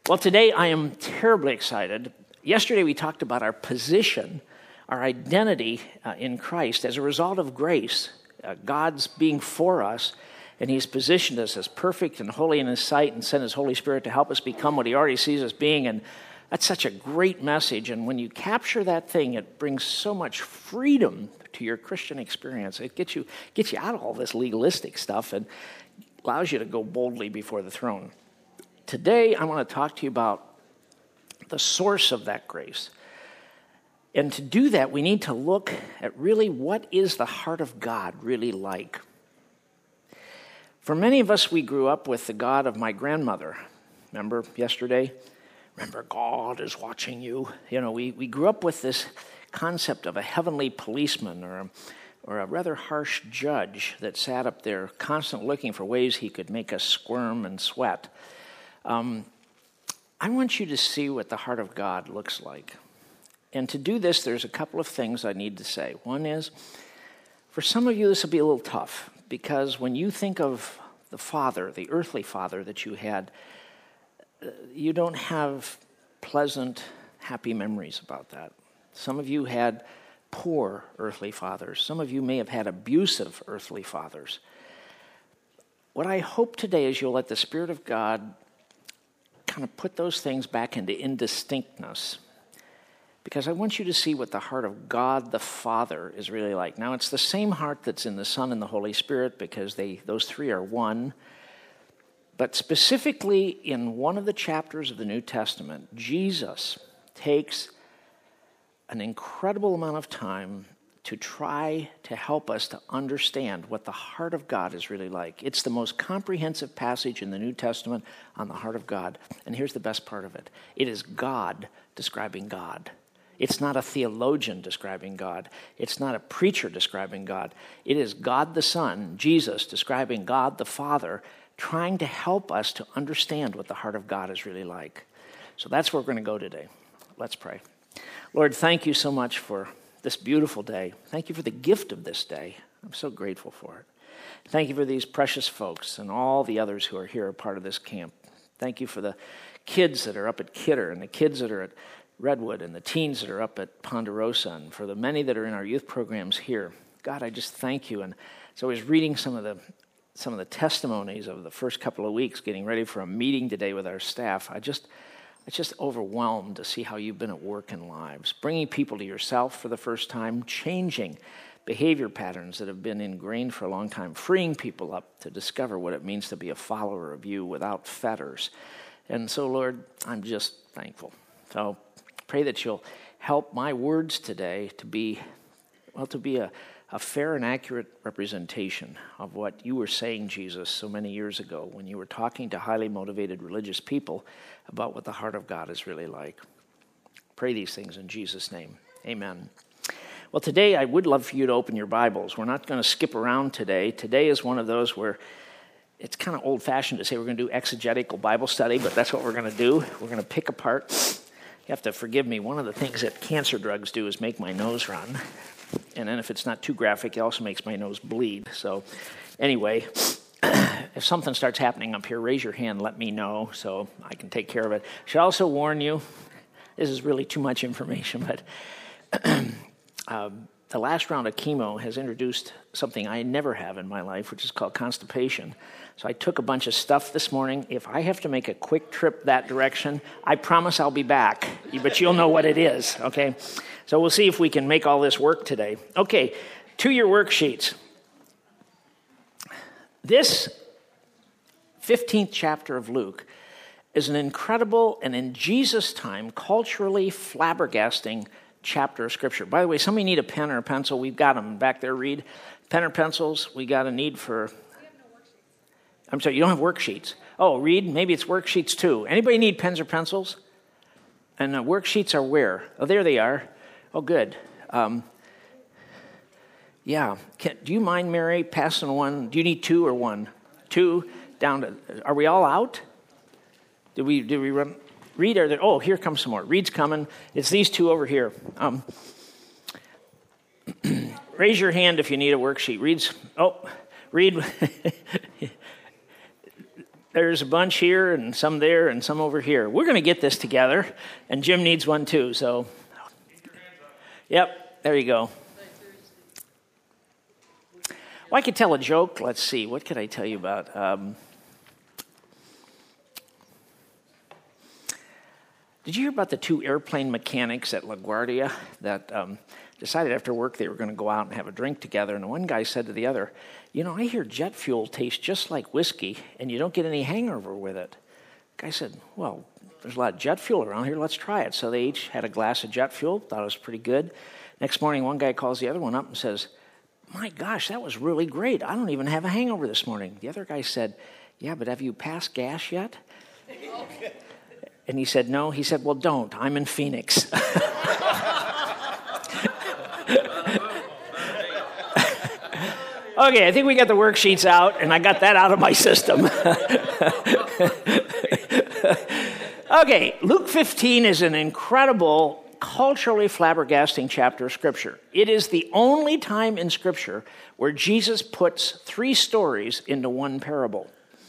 Well, today I am terribly excited. Yesterday we talked about our position, our identity in Christ as a result of grace. God's being for us, and He's positioned us as perfect and holy in His sight and sent His Holy Spirit to help us become what He already sees us being. And that's such a great message. And when you capture that thing, it brings so much freedom to your Christian experience. It gets you out of all this legalistic stuff and allows you to go boldly before the throne. Today, I want to talk to you about the source of that grace. And to do that, we need to look at really what is the heart of God really like. For many of us, we grew up with the God of my grandmother. Remember yesterday? Remember, God is watching you. You know, we grew up with this concept of a heavenly policeman or a rather harsh judge that sat up there constantly looking for ways he could make us squirm and sweat. I want you to see what the heart of God looks like. And to do this, there's a couple of things I need to say. One is, for some of you, this will be a little tough, because when you think of the Father, the earthly Father that you had, you don't have pleasant, happy memories about that. Some of you had poor earthly fathers. Some of you may have had abusive earthly fathers. What I hope today is you'll let the Spirit of God kind of put those things back into indistinctness, because I want you to see what the heart of God the Father is really like. Now, it's the same heart that's in the Son and the Holy Spirit, because those three are one. But specifically in one of the chapters of the New Testament, Jesus takes an incredible amount of time to try to help us to understand what the heart of God is really like. It's the most comprehensive passage in the New Testament on the heart of God. And here's the best part of it. It is God describing God. It's not a theologian describing God. It's not a preacher describing God. It is God the Son, Jesus, describing God the Father, trying to help us to understand what the heart of God is really like. So that's where we're going to go today. Let's pray. Lord, thank you so much for this beautiful day. Thank you for the gift of this day. I'm so grateful for it. Thank you for these precious folks and all the others who are here, a part of this camp. Thank you for the kids that are up at Kidder and the kids that are at Redwood and the teens that are up at Ponderosa, and for the many that are in our youth programs here. God, I just thank you. And so I was reading some of the testimonies of the first couple of weeks, getting ready for a meeting today with our staff. It's just overwhelmed to see how you've been at work in lives, bringing people to yourself for the first time, changing behavior patterns that have been ingrained for a long time, freeing people up to discover what it means to be a follower of you without fetters. And so, Lord, I'm just thankful. So pray that you'll help my words today to be a fair and accurate representation of what you were saying, Jesus, so many years ago when you were talking to highly motivated religious people about what the heart of God is really like. Pray these things in Jesus' name. Amen. Well, today I would love for you to open your Bibles. We're not going to skip around today. Today is one of those where it's kind of old-fashioned to say we're going to do exegetical Bible study, but that's what we're going to do. We're going to pick apart. You have to forgive me. One of the things that cancer drugs do is make my nose run. And then if it's not too graphic, it also makes my nose bleed. So anyway, if something starts happening up here, raise your hand, let me know so I can take care of it. I should also warn you, this is really too much information, but the last round of chemo has introduced something I never have in my life, which is called constipation. So I took a bunch of stuff this morning. If I have to make a quick trip that direction, I promise I'll be back, but you'll know what it is, okay? So we'll see if we can make all this work today. Okay, to your worksheets. This 15th chapter of Luke is an incredible and in Jesus' time culturally flabbergasting chapter of Scripture. By the way, somebody need a pen or a pencil? We've got them back there, Reed. Pen or pencils? We got a need for... I'm sorry, you don't have worksheets. Oh, Reed, maybe it's worksheets too. Anybody need pens or pencils? And worksheets are where? Oh, there they are. Oh, good. Yeah. Do you mind, Mary, passing one? Do you need two or one? Two down to... Are we all out? Did we run... Reed, are there? Oh, here comes some more. Reed's coming. It's these two over here. Raise your hand if you need a worksheet. Reed. There's a bunch here and some there and some over here. We're going to get this together, and Jim needs one too. So, yep, there you go. Well, I could tell a joke. Let's see. What could I tell you about? Did you hear about the two airplane mechanics at LaGuardia that decided after work they were going to go out and have a drink together? And one guy said to the other, I hear jet fuel tastes just like whiskey, and you don't get any hangover with it. The guy said, well, there's a lot of jet fuel around here. Let's try it. So they each had a glass of jet fuel, thought it was pretty good. Next morning, one guy calls the other one up and says, my gosh, that was really great. I don't even have a hangover this morning. The other guy said, yeah, but have you passed gas yet? And he said, no. He said, well, don't. I'm in Phoenix. Okay, I think we got the worksheets out, and I got that out of my system. Okay, Luke 15 is an incredible, culturally flabbergasting chapter of Scripture. It is the only time in Scripture where Jesus puts three stories into one parable.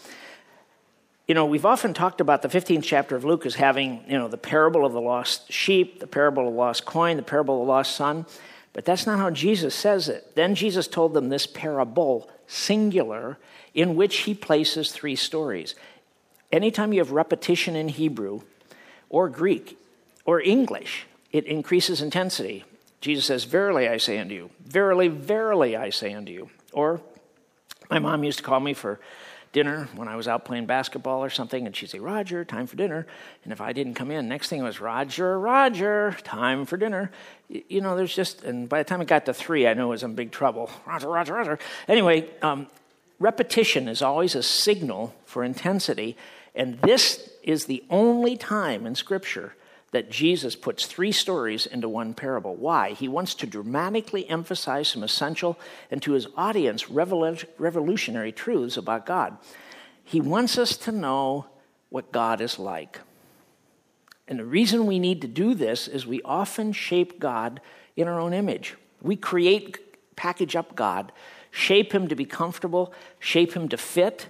We've often talked about the 15th chapter of Luke as having, the parable of the lost sheep, the parable of the lost coin, the parable of the lost son. But that's not how Jesus says it. Then Jesus told them this parable, singular, in which he places three stories. Anytime you have repetition in Hebrew or Greek or English, it increases intensity. Jesus says, verily I say unto you, verily, verily I say unto you. Or my mom used to call me for dinner when I was out playing basketball or something, and she'd say, Roger, time for dinner. And if I didn't come in, next thing was, Roger, Roger, time for dinner. There's just, and by the time it got to three, I knew I was in big trouble. Roger, Roger, Roger. Anyway, repetition is always a signal for intensity, and this is the only time in Scripture that Jesus puts three stories into one parable. Why? He wants to dramatically emphasize some essential and to his audience revolutionary truths about God. He wants us to know what God is like. And the reason we need to do this is we often shape God in our own image. We package up God, shape him to be comfortable, shape him to fit.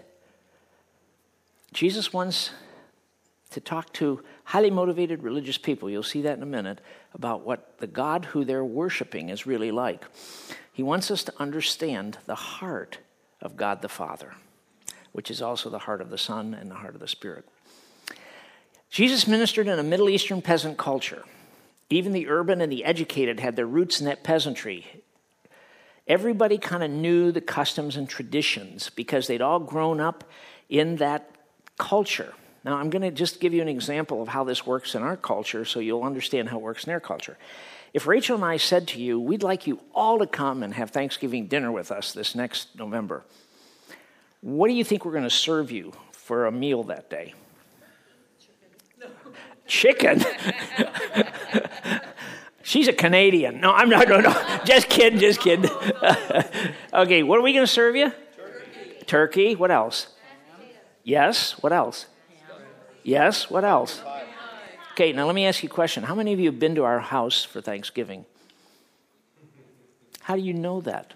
Jesus wants to talk to highly motivated religious people, you'll see that in a minute, about what the God who they're worshiping is really like. He wants us to understand the heart of God the Father, which is also the heart of the Son and the heart of the Spirit. Jesus ministered in a Middle Eastern peasant culture. Even the urban and the educated had their roots in that peasantry. Everybody kind of knew the customs and traditions because they'd all grown up in that culture. Now, I'm going to just give you an example of how this works in our culture so you'll understand how it works in their culture. If Rachel and I said to you, we'd like you all to come and have Thanksgiving dinner with us this next November, what do you think we're going to serve you for a meal that day? Chicken? She's a Canadian. No, I'm not. No. Just kidding. Okay, what are we going to serve you? Turkey. What else? Yes. What else? Yes, what else? Okay, now let me ask you a question. How many of you have been to our house for Thanksgiving? How do you know that?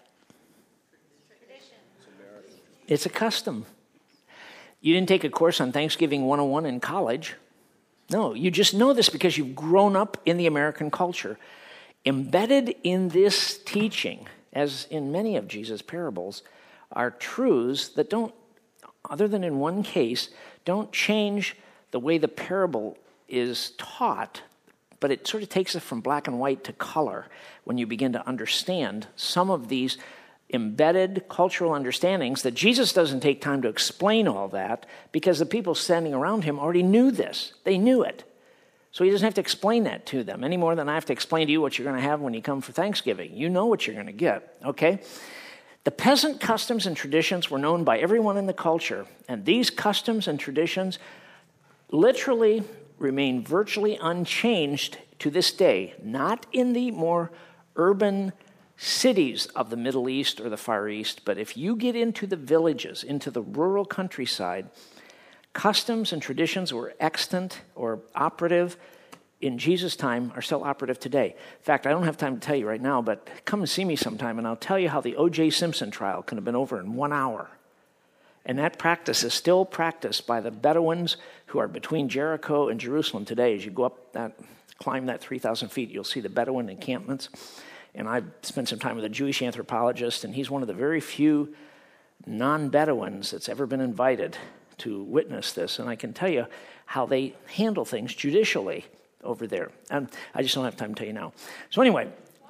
It's a custom. You didn't take a course on Thanksgiving 101 in college. No, you just know this because you've grown up in the American culture. Embedded in this teaching, as in many of Jesus' parables, are truths that don't, other than in one case, don't change the way the parable is taught, but it sort of takes it from black and white to color when you begin to understand some of these embedded cultural understandings that Jesus doesn't take time to explain all that because the people standing around him already knew this. They knew it. So he doesn't have to explain that to them any more than I have to explain to you what you're going to have when you come for Thanksgiving. You know what you're going to get, okay? The peasant customs and traditions were known by everyone in the culture, and these customs and traditions literally remain virtually unchanged to this day, not in the more urban cities of the Middle East or the Far East, but if you get into the villages, into the rural countryside, customs and traditions were extant or operative in Jesus' time are still operative today. In fact, I don't have time to tell you right now, but come and see me sometime, and I'll tell you how the O.J. Simpson trial could have been over in 1 hour. And that practice is still practiced by the Bedouins who are between Jericho and Jerusalem today. As you go up climb that 3,000 feet, you'll see the Bedouin encampments. And I've spent some time with a Jewish anthropologist, and he's one of the very few non-Bedouins that's ever been invited to witness this. And I can tell you how they handle things judicially over there. And I just don't have time to tell you now. So anyway,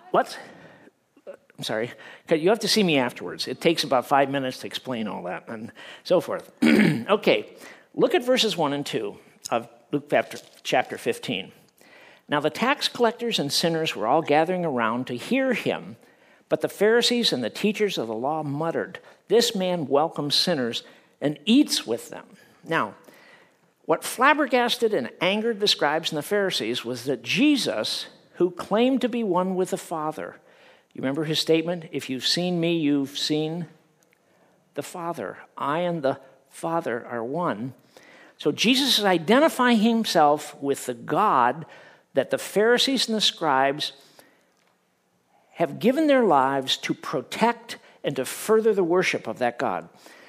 I'm sorry. You have to see me afterwards. It takes about 5 minutes to explain all that and so forth. Okay, look at verses 1 and 2 of Luke chapter 15. Now the tax collectors and sinners were all gathering around to hear him, but the Pharisees and the teachers of the law muttered, "This man welcomes sinners and eats with them." Now, what flabbergasted and angered the scribes and the Pharisees was that Jesus, who claimed to be one with the Father, you remember his statement, "If you've seen me, you've seen the Father. I and the Father are one." So Jesus is identifying himself with the God that the Pharisees and the scribes have given their lives to protect and to further the worship of that God.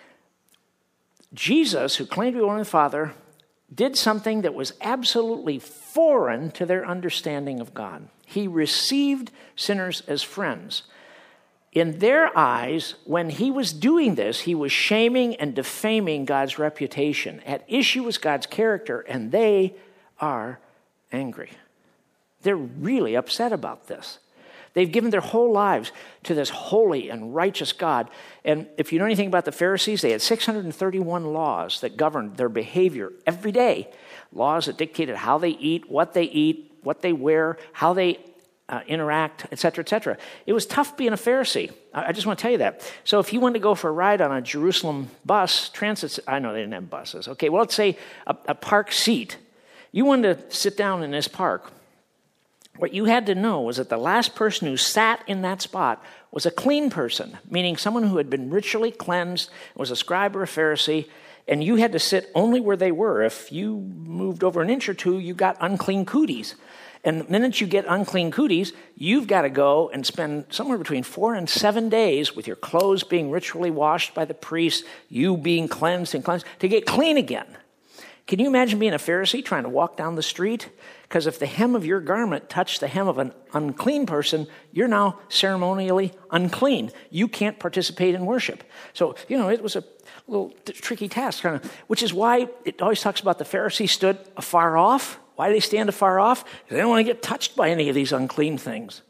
Jesus, who claimed to be one with the Father, did something that was absolutely foreign to their understanding of God. He received sinners as friends. In their eyes, when he was doing this, he was shaming and defaming God's reputation. At issue was God's character, and they are angry. They're really upset about this. They've given their whole lives to this holy and righteous God. And if you know anything about the Pharisees, they had 631 laws that governed their behavior every day. Laws that dictated how they eat, what they wear, how they interact, etc., etc. It was tough being a Pharisee. I just want to tell you that. So if you wanted to go for a ride on a Jerusalem bus, transit, I know they didn't have buses. Okay, well, let's say a park seat. You wanted to sit down in this park. What you had to know was that the last person who sat in that spot was a clean person, meaning someone who had been ritually cleansed, was a scribe or a Pharisee, and you had to sit only where they were. If you moved over an inch or two, you got unclean cooties. And the minute you get unclean cooties, you've got to go and spend somewhere between 4 and 7 days with your clothes being ritually washed by the priest, you being cleansed to get clean again. Can you imagine being a Pharisee trying to walk down the street? Because if the hem of your garment touched the hem of an unclean person, you're now ceremonially unclean. You can't participate in worship. So, it was a little tricky task, which is why it always talks about the Pharisees stood afar off. Why do they stand afar off? Because they don't want to get touched by any of these unclean things.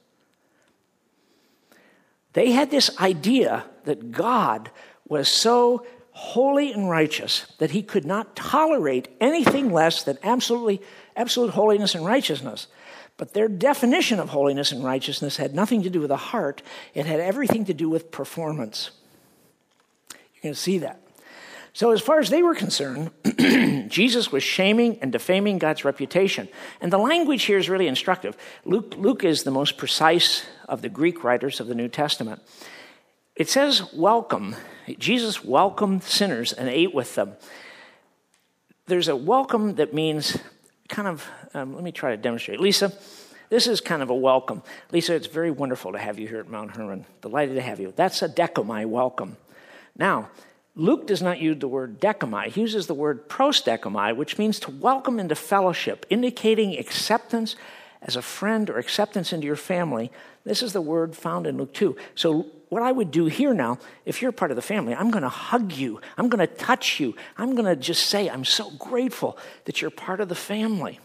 They had this idea that God was so holy and righteous that he could not tolerate anything less than absolute holiness and righteousness. But their definition of holiness and righteousness had nothing to do with the heart. It had everything to do with performance. You can see that. So as far as they were concerned, Jesus was shaming and defaming God's reputation. And the language here is really instructive. Luke is the most precise of the Greek writers of the New Testament. It says welcome. Jesus welcomed sinners and ate with them. There's a welcome that means let me try to demonstrate. Lisa, this is kind of a welcome. Lisa, it's very wonderful to have you here at Mount Hermon. Delighted to have you. That's a dekomai welcome. Now, Luke does not use the word dekomai. He uses the word prosdekomai, which means to welcome into fellowship, indicating acceptance as a friend or acceptance into your family. This is the word found in Luke 2. So what I would do here now, if you're part of the family, I'm going to hug you. I'm going to touch you. I'm going to just say, I'm so grateful that you're part of the family.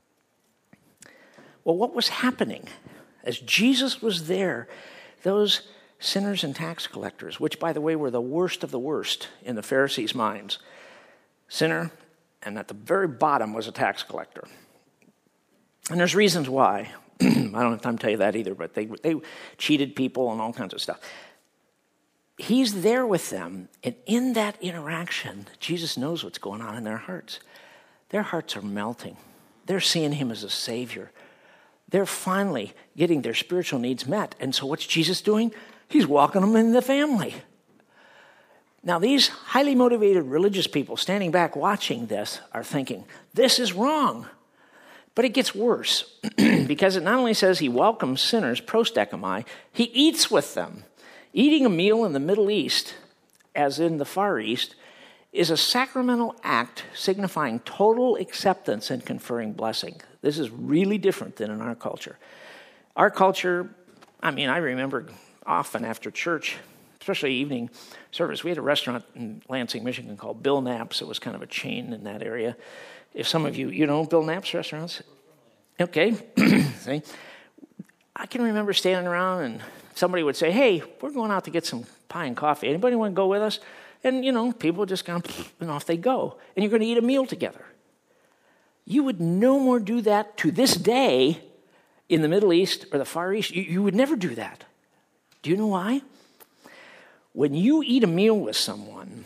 Well, what was happening? As Jesus was there, those sinners and tax collectors, which, by the way, were the worst of the worst in the Pharisees' minds, sinner, and at the very bottom was a tax collector. And there's reasons why. I don't have time to tell you that either, but they cheated people and all kinds of stuff. He's there with them, and in that interaction, Jesus knows what's going on in their hearts. Their hearts are melting. They're seeing him as a savior. They're finally getting their spiritual needs met. And so what's Jesus doing? He's walking them in the family. Now, these highly motivated religious people standing back watching this are thinking, this is wrong. But it gets worse because it not only says he welcomes sinners, prosdekomai, he eats with them. Eating a meal in the Middle East, as in the Far East, is a sacramental act signifying total acceptance and conferring blessing. This is really different than in our culture. Our culture, I remember often after church, especially evening service, we had a restaurant in Lansing, Michigan called Bill Knapp's. It was kind of a chain in that area. If some of you know Bill Knapp's restaurants? Okay. See? I can remember standing around and somebody would say, hey, we're going out to get some pie and coffee. Anybody want to go with us? And, people just kind of, and off they go. And you're going to eat a meal together. You would no more do that to this day in the Middle East or the Far East. You would never do that. Do you know why? When you eat a meal with someone,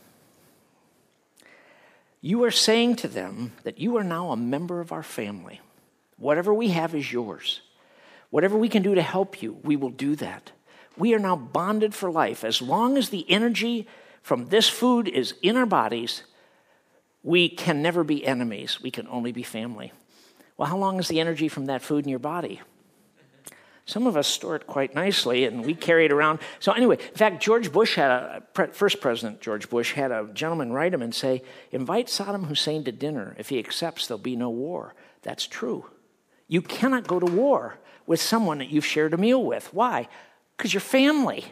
you are saying to them that you are now a member of our family. Whatever we have is yours. Whatever we can do to help you, we will do that. We are now bonded for life. As long as the energy from this food is in our bodies, we can never be enemies. We can only be family. Well, how long is the energy from that food in your body? Some of us store it quite nicely, and we carry it around. So anyway, in fact, first President George Bush had a gentleman write him and say, invite Saddam Hussein to dinner. If he accepts, there'll be no war. That's true. You cannot go to war with someone that you've shared a meal with. Why? Because you're family.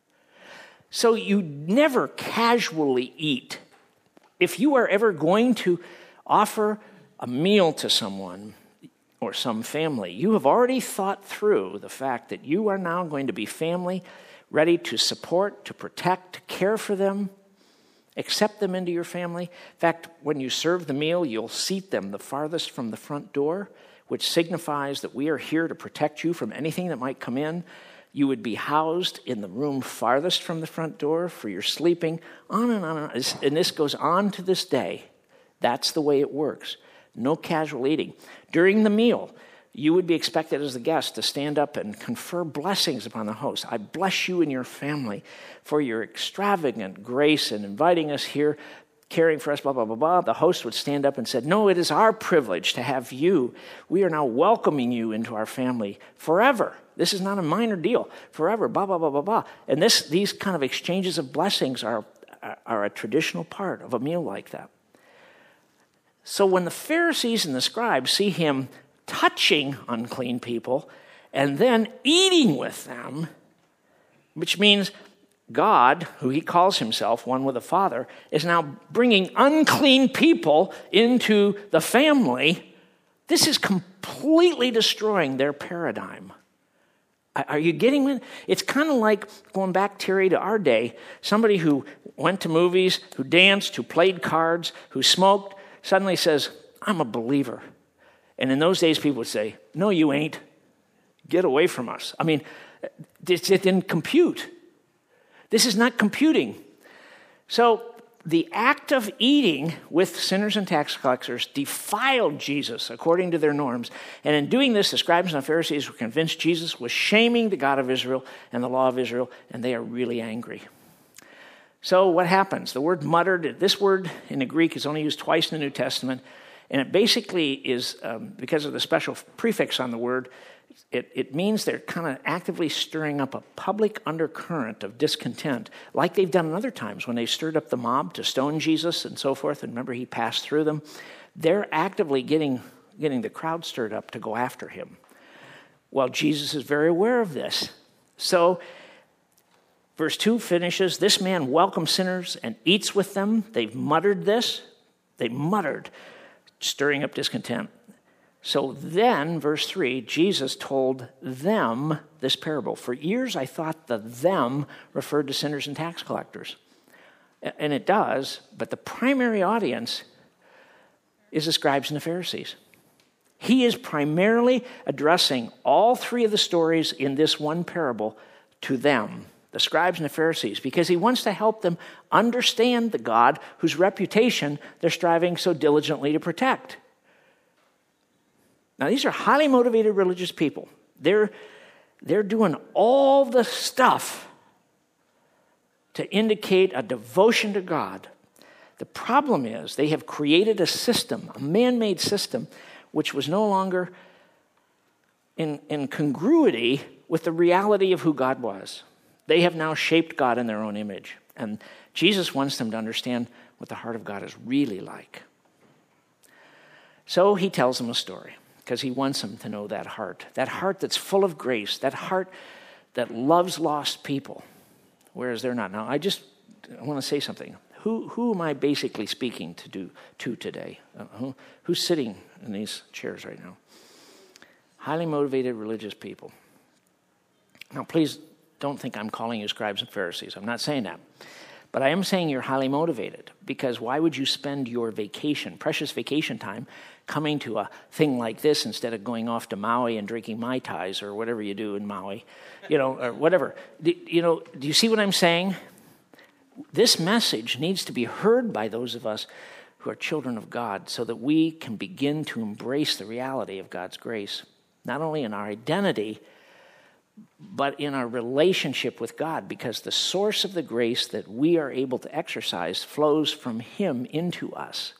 So you never casually eat. If you are ever going to offer a meal to someone or some family, you have already thought through the fact that you are now going to be family, ready to support, to protect, to care for them, accept them into your family. In fact, when you serve the meal, you'll seat them the farthest from the front door, which signifies that we are here to protect you from anything that might come in. You would be housed in the room farthest from the front door for your sleeping, on and on. And this goes on to this day. That's the way it works. No casual eating. During the meal, you would be expected as the guest to stand up and confer blessings upon the host. I bless you and your family for your extravagant grace in inviting us here, caring for us, blah, blah, blah, blah. The host would stand up and said, no, it is our privilege to have you. We are now welcoming you into our family forever. This is not a minor deal. Forever, blah, blah, blah, blah, blah. And these kind of exchanges of blessings are a traditional part of a meal like that. So when the Pharisees and the scribes see him touching unclean people and then eating with them, which means God, who he calls himself, one with the Father, is now bringing unclean people into the family, this is completely destroying their paradigm. Are you getting it? It's kind of like, going back, Terry, to our day, somebody who went to movies, who danced, who played cards, who smoked, suddenly says, I'm a believer. And in those days, people would say, no, you ain't. Get away from us. It didn't compute. This is not computing. So the act of eating with sinners and tax collectors defiled Jesus according to their norms. And in doing this, the scribes and the Pharisees were convinced Jesus was shaming the God of Israel and the law of Israel, and they are really angry. So what happens? The word muttered, this word in the Greek is only used twice in the New Testament, and it basically is, because of the special prefix on the word, it means they're kind of actively stirring up a public undercurrent of discontent, like they've done in other times when they stirred up the mob to stone Jesus and so forth, and remember he passed through them. They're actively getting the crowd stirred up to go after him. Well, Jesus is very aware of this. So verse 2 finishes, this man welcomes sinners and eats with them. They've muttered this. They muttered, stirring up discontent. So then, verse 3, Jesus told them this parable. For years I thought the them referred to sinners and tax collectors. And it does, but the primary audience is the scribes and the Pharisees. He is primarily addressing all three of the stories in this one parable to them, the scribes and the Pharisees, because he wants to help them understand the God whose reputation they're striving so diligently to protect. Now, these are highly motivated religious people. They're doing all the stuff to indicate a devotion to God. The problem is they have created a system, a man-made system, which was no longer in congruity with the reality of who God was. They have now shaped God in their own image. And Jesus wants them to understand what the heart of God is really like. So he tells them a story because he wants them to know that heart that's full of grace, that heart that loves lost people, whereas they're not. Now, I want to say something. Who am I basically speaking to today? Who's sitting in these chairs right now? Highly motivated religious people. Now, please don't think I'm calling you scribes and Pharisees. I'm not saying that. But I am saying you're highly motivated, because why would you spend your vacation, precious vacation time, coming to a thing like this instead of going off to Maui and drinking Mai Tais or whatever you do in Maui, or whatever. Do you see what I'm saying? This message needs to be heard by those of us who are children of God so that we can begin to embrace the reality of God's grace, not only in our identity, but in our relationship with God, because the source of the grace that we are able to exercise flows from Him into us.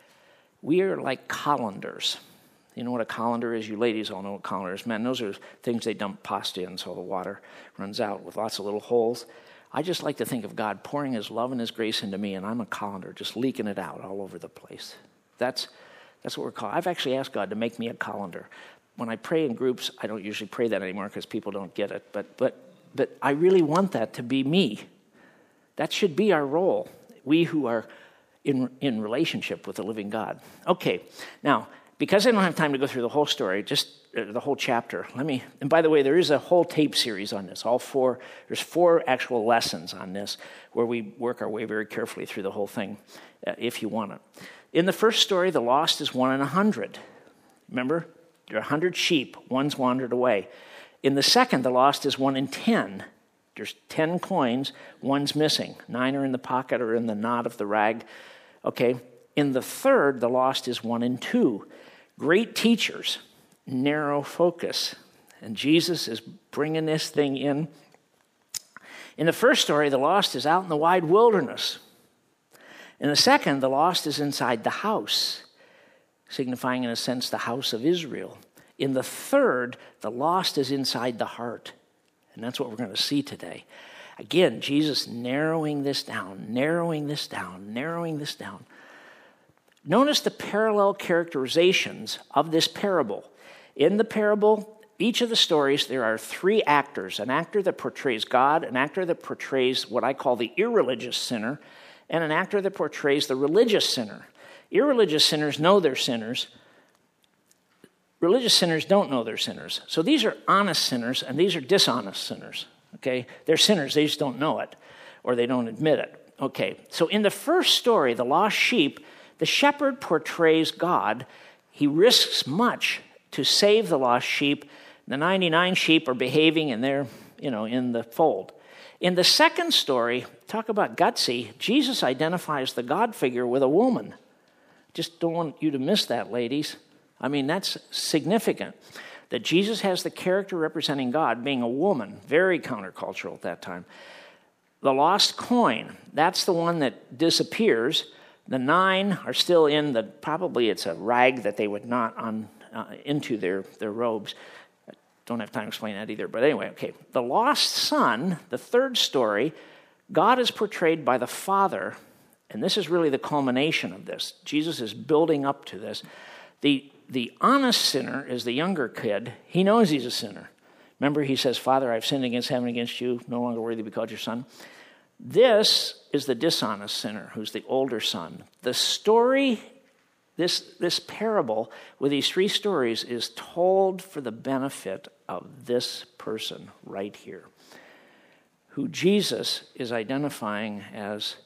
We are like colanders. You know what a colander is? You ladies all know what colander is. Men, those are things they dump pasta in so the water runs out with lots of little holes. I just like to think of God pouring His love and His grace into me, and I'm a colander just leaking it out all over the place. That's what we're called. I've actually asked God to make me a colander. When I pray in groups, I don't usually pray that anymore because people don't get it. But I really want that to be me. That should be our role. We who are in relationship with the living God. Okay, now, because I don't have time to go through the whole story, just the whole chapter, and by the way, there is a whole tape series on this. There's 4 actual lessons on this where we work our way very carefully through the whole thing, if you want it. In the first story, the lost is 1 in 100. Remember? There are 100 sheep, one's wandered away. In the second, the lost is 1 in 10. There's 10 coins, one's missing. 9 are in the pocket or in the knot of the rag. Okay. In the third, the lost is 1 in 2. Great teachers, narrow focus. And Jesus is bringing this thing in. In the first story, the lost is out in the wide wilderness. In the second, the lost is inside the house, signifying, in a sense, the house of Israel. In the third, the lost is inside the heart. And that's what we're going to see today. Again, Jesus narrowing this down, narrowing this down, narrowing this down. Notice the parallel characterizations of this parable. In the parable, each of the stories, there are 3 actors. An actor that portrays God, an actor that portrays what I call the irreligious sinner, and an actor that portrays the religious sinner. Irreligious sinners know they're sinners. Religious sinners don't know they're sinners. So these are honest sinners, and these are dishonest sinners. Okay? They're sinners, they just don't know it, or they don't admit it. Okay, so in the first story, the lost sheep, the shepherd portrays God. He risks much to save the lost sheep. The 99 sheep are behaving, and they're, in the fold. In the second story, talk about gutsy, Jesus identifies the God figure with a woman. Just don't want you to miss that, ladies. That's significant. That Jesus has the character representing God being a woman, very countercultural at that time. The lost coin, that's the one that disappears. The 9 are still in probably it's a rag that they would knot on into their robes. I don't have time to explain that either, but anyway, okay. The lost son, the third story, God is portrayed by the Father. And this is really the culmination of this. Jesus is building up to this. The honest sinner is the younger kid. He knows he's a sinner. Remember, he says, Father, I've sinned against heaven, against you, no longer worthy to be called your son. This is the dishonest sinner, who's the older son. The story, this parable with these 3 stories is told for the benefit of this person right here, who Jesus is identifying as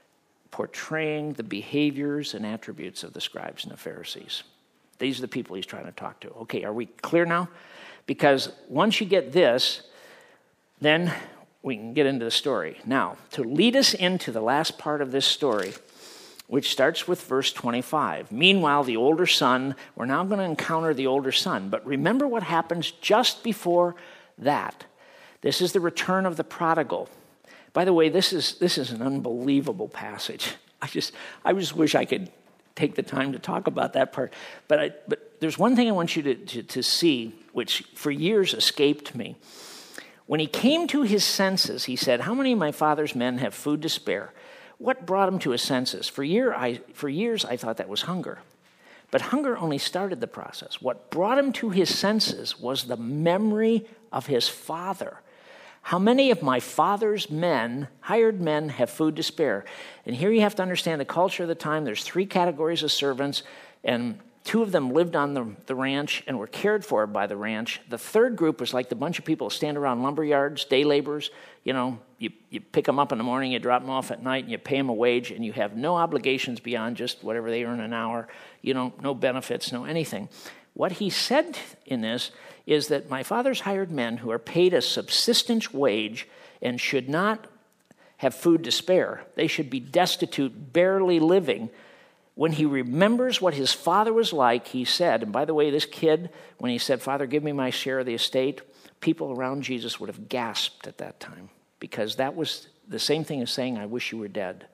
portraying the behaviors and attributes of the scribes and the Pharisees. These are the people he's trying to talk to. Okay, are we clear now? Because once you get this, then we can get into the story. Now, to lead us into the last part of this story, which starts with verse 25. Meanwhile, the older son, we're now going to encounter the older son. But remember what happens just before that. This is the return of the prodigal. By the way, this is an unbelievable passage. I just wish I could take the time to talk about that part. But there's one thing I want you to see, which for years escaped me. When he came to his senses, he said, how many of my father's men have food to spare, What brought him to his senses? For years, I thought that was hunger. But hunger only started the process. What brought him to his senses was the memory of his father. How many of my father's men, hired men, have food to spare? And here you have to understand the culture of the time. There's 3 categories of servants, and 2 of them lived on the ranch and were cared for by the ranch. The third group was like the bunch of people who stand around lumber yards, day laborers. You know, you pick them up in the morning, you drop them off at night, and you pay them a wage, and you have no obligations beyond just whatever they earn an hour. You know, no benefits, no anything. What he said in this is that my father's hired men who are paid a subsistence wage and should not have food to spare. They should be destitute, barely living. When he remembers what his father was like, he said, and by the way, this kid, when he said, "Father, give me my share of the estate," people around Jesus would have gasped at that time, because that was the same thing as saying, "I wish you were dead."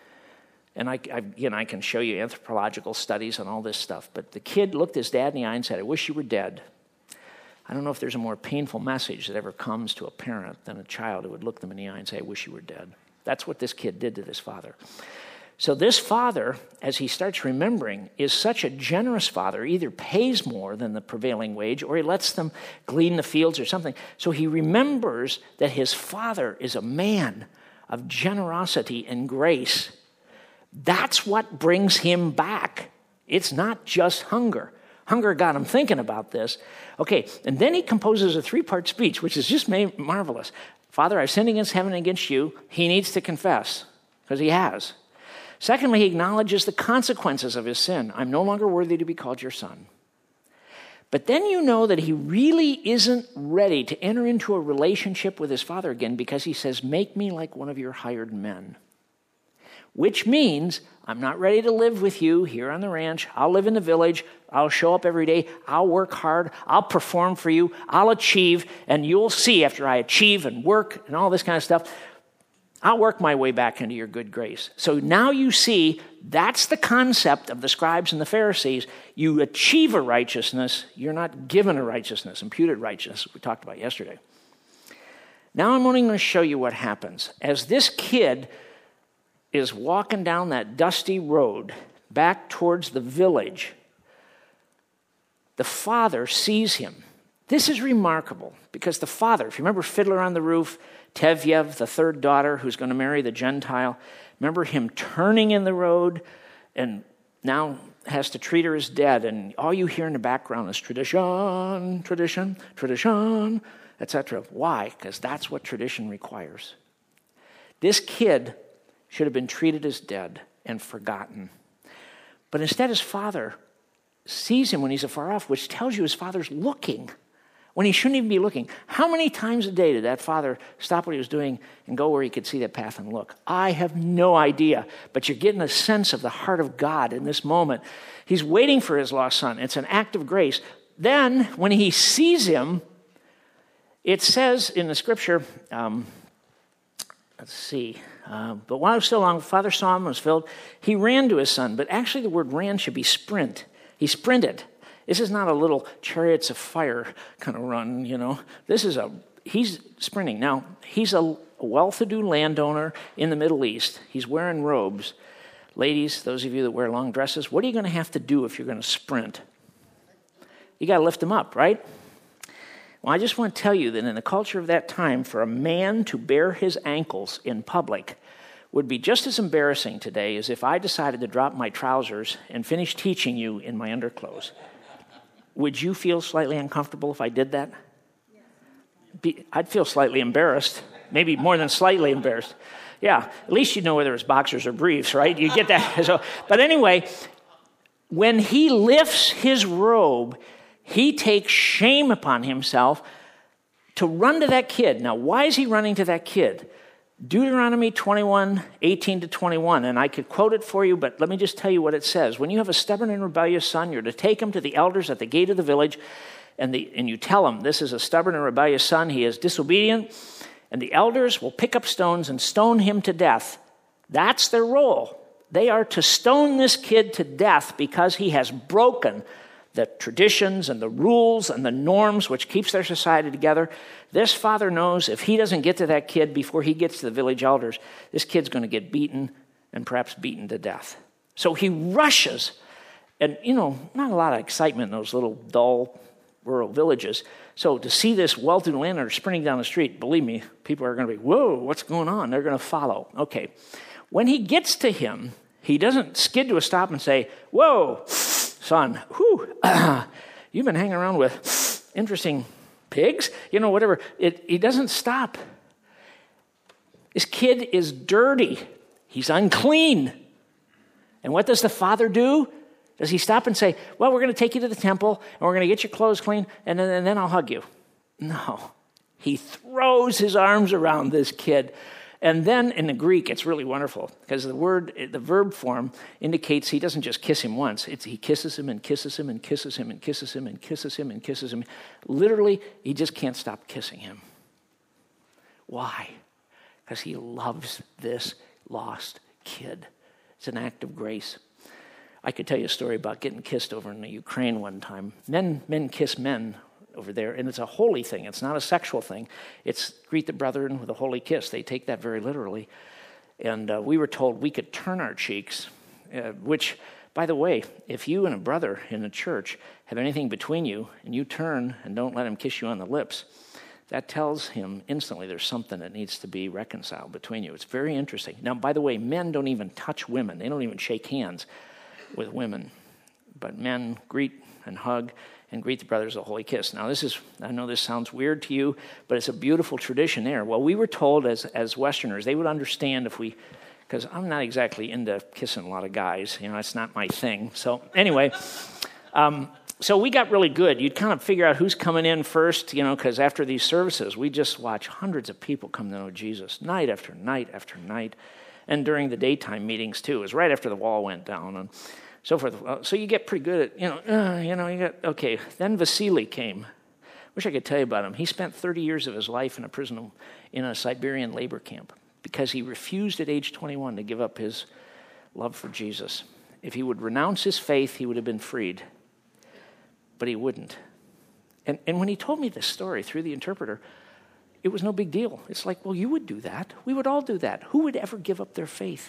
And I can show you anthropological studies on all this stuff, but the kid looked his dad in the eye and said, "I wish you were dead." I don't know if there's a more painful message that ever comes to a parent than a child who would look them in the eye and say, "I wish you were dead." That's what this kid did to this father. So this father, as he starts remembering, is such a generous father, either pays more than the prevailing wage or he lets them glean the fields or something. So he remembers that his father is a man of generosity and grace. That's what brings him back. It's not just hunger. Hunger got him thinking about this. Okay, and then he composes a 3-part speech, which is just marvelous. "Father, I've sinned against heaven and against you." He needs to confess, because he has. Secondly, he acknowledges the consequences of his sin. "I'm no longer worthy to be called your son." But then you know that he really isn't ready to enter into a relationship with his father again, because he says, "Make me like one of your hired men." Which means, I'm not ready to live with you here on the ranch. I'll live in the village. I'll show up every day. I'll work hard. I'll perform for you. I'll achieve. And you'll see after I achieve and work and all this kind of stuff, I'll work my way back into your good grace. So now you see, that's the concept of the scribes and the Pharisees. You achieve a righteousness. You're not given a righteousness, imputed righteousness, we talked about yesterday. Now I'm only going to show you what happens. As this kid is walking down that dusty road back towards the village, the father sees him. This is remarkable, because the father, if you remember Fiddler on the Roof, Tevyev, the third daughter who's going to marry the Gentile, remember him turning in the road and now has to treat her as dead, and all you hear in the background is tradition, tradition, tradition, etc. Why? Because that's what tradition requires. This kid should have been treated as dead and forgotten. But instead his father sees him when he's afar off, which tells you his father's looking when he shouldn't even be looking. How many times a day did that father stop what he was doing and go where he could see that path and look? I have no idea, but you're getting a sense of the heart of God in this moment. He's waiting for his lost son. It's an act of grace. Then, when he sees him, it says in the scripture, but while he was still long, the father saw him and was filled. He ran to his son, but actually the word ran should be sprint. He sprinted. This is not a little chariots of fire kind of run, you know. He's sprinting. Now, he's a well-to-do landowner in the Middle East. He's wearing robes. Ladies, those of you that wear long dresses, what are you going to have to do if you're going to sprint? You got to lift him up, right? Well, I just want to tell you that in the culture of that time, for a man to bare his ankles in public would be just as embarrassing today as if I decided to drop my trousers and finish teaching you in my underclothes. Would you feel slightly uncomfortable if I did that? I'd feel slightly embarrassed, maybe more than slightly embarrassed. Yeah, at least you know whether it's boxers or briefs, right? You get that. But anyway, when he lifts his robe, he takes shame upon himself to run to that kid. Now, why is he running to that kid? Deuteronomy 21, 18 to 21, and I could quote it for you, but let me just tell you what it says. When you have a stubborn and rebellious son, you're to take him to the elders at the gate of the village, and you tell him, this is a stubborn and rebellious son, he is disobedient, and the elders will pick up stones and stone him to death. That's their role. They are to stone this kid to death because he has broken the traditions and the rules and the norms which keeps their society together. This father knows if he doesn't get to that kid before he gets to the village elders, this kid's going to get beaten and perhaps beaten to death. So he rushes, and, not a lot of excitement in those little dull rural villages. So to see this well-to-do landowner sprinting down the street, believe me, people are going to be, whoa, what's going on? They're going to follow. Okay. When he gets to him, he doesn't skid to a stop and say, whoa, son, you've been hanging around with interesting pigs? Whatever. He doesn't stop. This kid is dirty. He's unclean. And what does the father do? Does he stop and say, well, we're going to take you to the temple, and we're going to get your clothes clean, and then I'll hug you? No. He throws his arms around this kid. And then in the Greek, it's really wonderful, because the verb form indicates he doesn't just kiss him once. He kisses him and kisses him and kisses him and kisses him and kisses him and kisses him. Literally, he just can't stop kissing him. Why? Because he loves this lost kid. It's an act of grace. I could tell you a story about getting kissed over in the Ukraine one time. Men kiss men over there, and it's a holy thing. It's not a sexual thing. It's greet the brethren with a holy kiss. They take that very literally. And we were told we could turn our cheeks, which, by the way, if you and a brother in the church have anything between you, and you turn and don't let him kiss you on the lips, that tells him instantly there's something that needs to be reconciled between you. It's very interesting. Now, by the way, men don't even touch women. They don't even shake hands with women. But men greet and hug and greet the brothers with a holy kiss. Now, I know this sounds weird to you, but it's a beautiful tradition there. Well, we were told as Westerners, they would understand if we, because I'm not exactly into kissing a lot of guys. It's not my thing. So anyway, so we got really good. You'd kind of figure out who's coming in first, because after these services, we just watch hundreds of people come to know Jesus night after night after night. And during the daytime meetings, too. It was right after the wall went down and so forth. So you get pretty good at, okay. Then Vasily came. Wish I could tell you about him. He spent 30 years of his life in a prison, in a Siberian labor camp, because he refused at age 21 to give up his love for Jesus. If he would renounce his faith, he would have been freed. But he wouldn't. And when he told me this story through the interpreter, it was no big deal. It's like, well, you would do that. We would all do that. Who would ever give up their faith?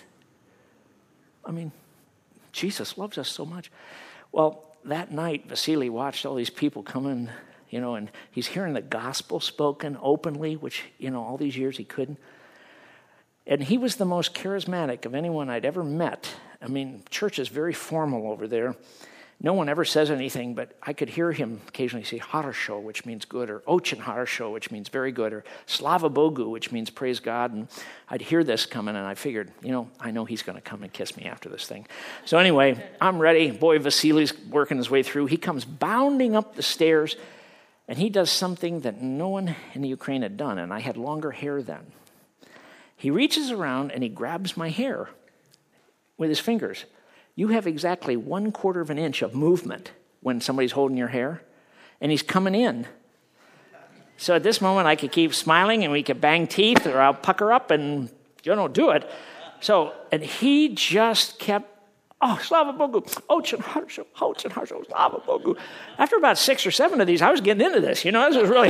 I mean, Jesus loves us so much. Well, that night, Vasily watched all these people come in, and he's hearing the gospel spoken openly, which, all these years he couldn't. And he was the most charismatic of anyone I'd ever met. I mean, church is very formal over there. No one ever says anything, but I could hear him occasionally say "Хорошо," which means good, or "Очень хорошо," which means very good, or "Slava Bogu," which means praise God. And I'd hear this coming, and I figured, I know he's going to come and kiss me after this thing. So anyway, I'm ready. Boy, Vasily's working his way through. He comes bounding up the stairs, and he does something that no one in the Ukraine had done, and I had longer hair then. He reaches around, and he grabs my hair with his fingers. You have exactly 1/4 of an inch of movement when somebody's holding your hair, and he's coming in. So at this moment, I could keep smiling, and we could bang teeth, or I'll pucker up and, do it. So, and he just kept, Slava Bogu, Очень хорошо, Slava Bogu. After about 6 or 7 of these, I was getting into this. This was really...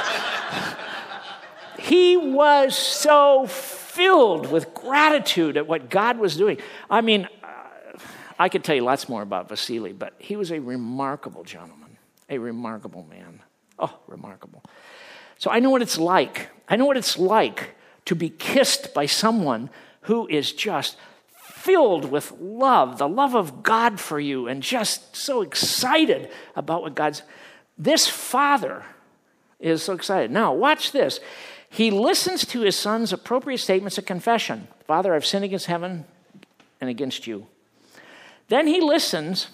He was so filled with gratitude at what God was doing. I mean, I could tell you lots more about Vasily, but he was a remarkable gentleman, a remarkable man. Oh, remarkable. So I know what it's like. I know what it's like to be kissed by someone who is just filled with love, the love of God for you, and just so excited about what God's... This father is so excited. Now, watch this. He listens to his son's appropriate statements of confession. Father, I've sinned against heaven and against you. Then he listens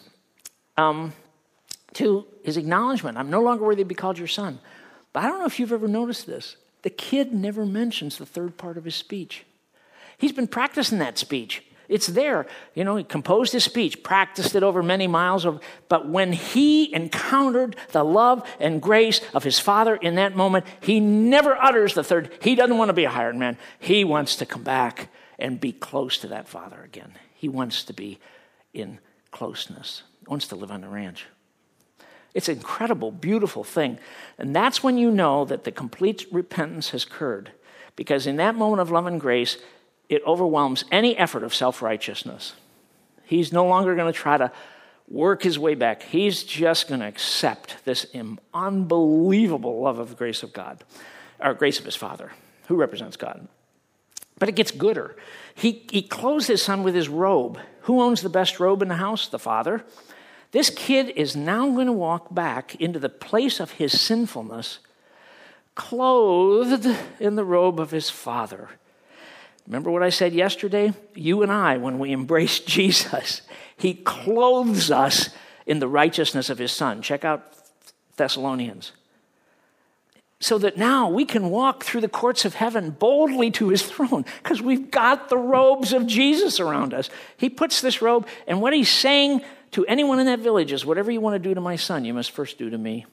to his acknowledgement. I'm no longer worthy to be called your son. But I don't know if you've ever noticed this. The kid never mentions the third part of his speech. He's been practicing that speech. It's there. He composed his speech, practiced it over many miles. But when he encountered the love and grace of his father in that moment, he never utters the third. He doesn't want to be a hired man. He wants to come back and be close to that father again. He wants to be in closeness. He wants to live on the ranch. It's an incredible, beautiful thing. And that's when you know that the complete repentance has occurred. Because in that moment of love and grace, it overwhelms any effort of self-righteousness. He's no longer going to try to work his way back. He's just going to accept this unbelievable love of the grace of God, or grace of his Father, who represents God. But it gets gooder. He clothes his son with his robe. Who owns the best robe in the house? The Father. This kid is now going to walk back into the place of his sinfulness, clothed in the robe of his Father. Remember what I said yesterday? You and I, when we embrace Jesus, he clothes us in the righteousness of his Son. Check out Thessalonians. So that now we can walk through the courts of heaven boldly to his throne because we've got the robes of Jesus around us. He puts this robe, and what he's saying to anyone in that village is, whatever you want to do to my son, you must first do to me.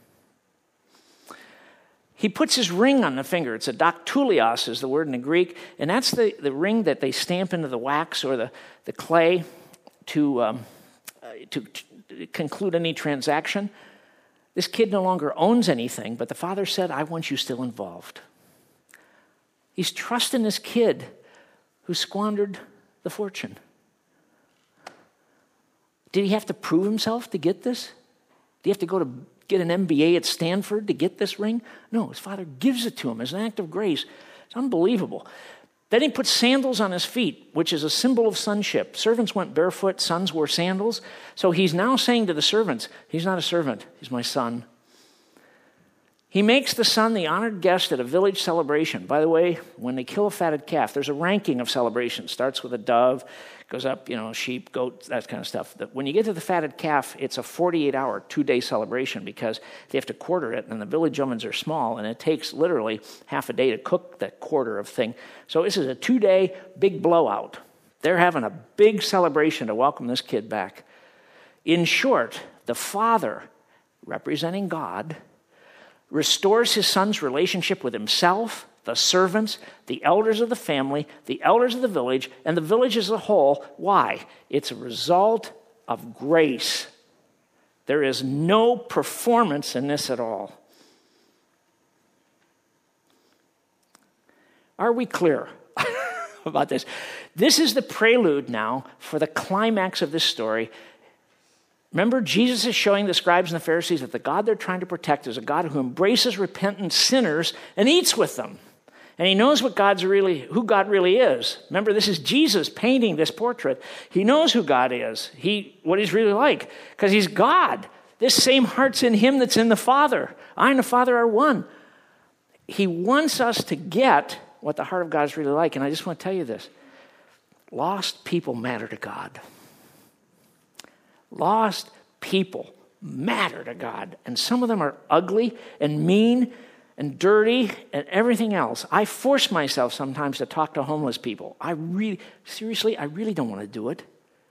He puts his ring on the finger. It's a daktulios is the word in the Greek, and that's the ring that they stamp into the wax or the clay to conclude any transaction. This kid no longer owns anything, but the Father said, I want you still involved. He's trusting this kid who squandered the fortune. Did he have to prove himself to get this? Did he have to go to get an MBA at Stanford to get this ring? No, his Father gives it to him as an act of grace. It's unbelievable. Then he puts sandals on his feet, which is a symbol of sonship. Servants went barefoot, sons wore sandals. So he's now saying to the servants, he's not a servant, he's my son. He makes the son the honored guest at a village celebration. By the way, when they kill a fatted calf, there's a ranking of celebrations. Starts with a dove, goes up, sheep, goat, that kind of stuff. When you get to the fatted calf, it's a 48-hour, 2-day celebration because they have to quarter it, and the village ovens are small, and it takes literally half a day to cook that quarter of thing. So this is a 2-day big blowout. They're having a big celebration to welcome this kid back. In short, the Father, representing God, restores his son's relationship with himself, the servants, the elders of the family, the elders of the village, and the village as a whole. Why? It's a result of grace. There is no performance in this at all. Are we clear about this? This is the prelude now for the climax of this story. Remember, Jesus is showing the scribes and the Pharisees that the God they're trying to protect is a God who embraces repentant sinners and eats with them. And he knows who God really is. Remember, this is Jesus painting this portrait. He knows who God is, what he's really like, because he's God. This same heart's in him that's in the Father. I and the Father are one. He wants us to get what the heart of God is really like. And I just want to tell you this. Lost people matter to God. Lost people matter to God. And some of them are ugly and mean and dirty and everything else. I force myself sometimes to talk to homeless people. I really don't want to do it.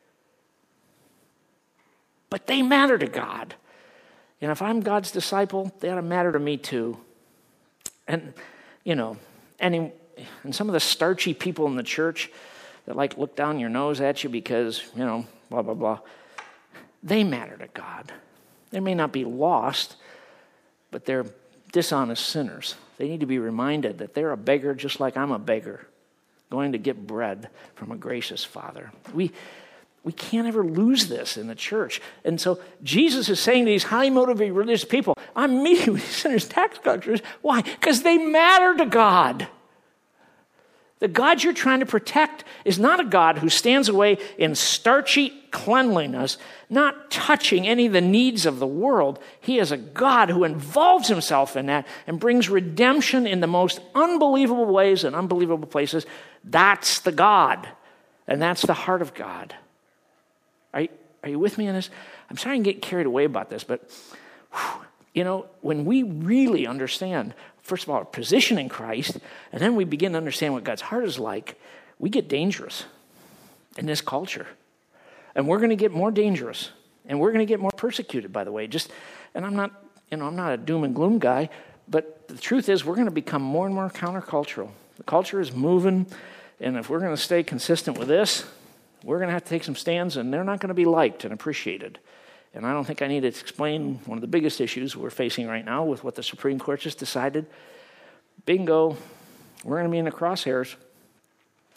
But they matter to God. And if I'm God's disciple, they ought to matter to me too. And, and some of the starchy people in the church that look down your nose at you because, blah, blah, blah. They matter to God. They may not be lost, but they're dishonest sinners. They need to be reminded that they're a beggar just like I'm a beggar, going to get bread from a gracious Father. We can't ever lose this in the church. And so Jesus is saying to these highly motivated religious people, I'm meeting with these sinners, tax collectors. Why? Because they matter to God. The God you're trying to protect is not a God who stands away in starchy cleanliness, not touching any of the needs of the world. He is a God who involves himself in that and brings redemption in the most unbelievable ways and unbelievable places. That's the God, and that's the heart of God. Are you with me on this? I'm sorry to get carried away about this, but when we really understand, first of all, our position in Christ, and then we begin to understand what God's heart is like, we get dangerous in this culture. And we're going to get more dangerous. And we're going to get more persecuted, by the way. And I'm not a doom and gloom guy, but the truth is we're going to become more and more countercultural. The culture is moving, and if we're going to stay consistent with this, we're going to have to take some stands, and they're not going to be liked and appreciated. And I don't think I need to explain one of the biggest issues we're facing right now with what the Supreme Court just decided. Bingo, we're going to be in the crosshairs.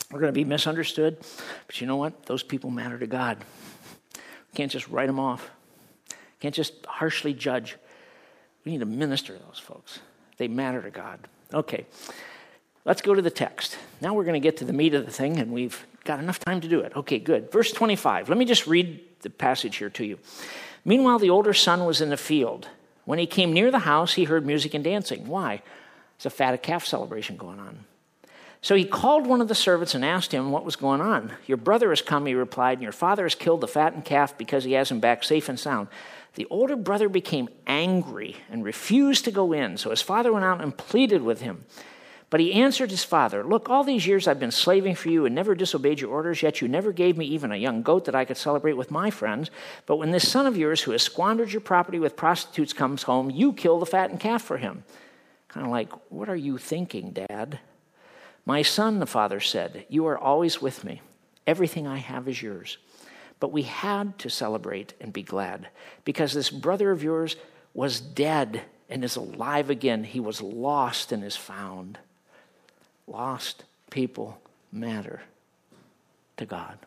We're going to be misunderstood, but you know what? Those people matter to God. We can't just write them off. Can't just harshly judge. We need to minister to those folks. They matter to God. Okay, let's go to the text. Now we're going to get to the meat of the thing, and we've got enough time to do it. Okay, good. Verse 25. Let me just read the passage here to you. Meanwhile, the older son was in the field. When he came near the house, he heard music and dancing. Why? There's a fatted calf celebration going on. So he called one of the servants and asked him what was going on. Your brother has come, he replied, and your father has killed the fattened calf because he has him back safe and sound. The older brother became angry and refused to go in. So his father went out and pleaded with him. But he answered his father, look, all these years I've been slaving for you and never disobeyed your orders, yet you never gave me even a young goat that I could celebrate with my friends. But when this son of yours who has squandered your property with prostitutes comes home, you kill the fattened calf for him. Kind of like, what are you thinking, Dad? My son, the father said, you are always with me. Everything I have is yours. But we had to celebrate and be glad because this brother of yours was dead and is alive again. He was lost and is found. Lost people matter to God.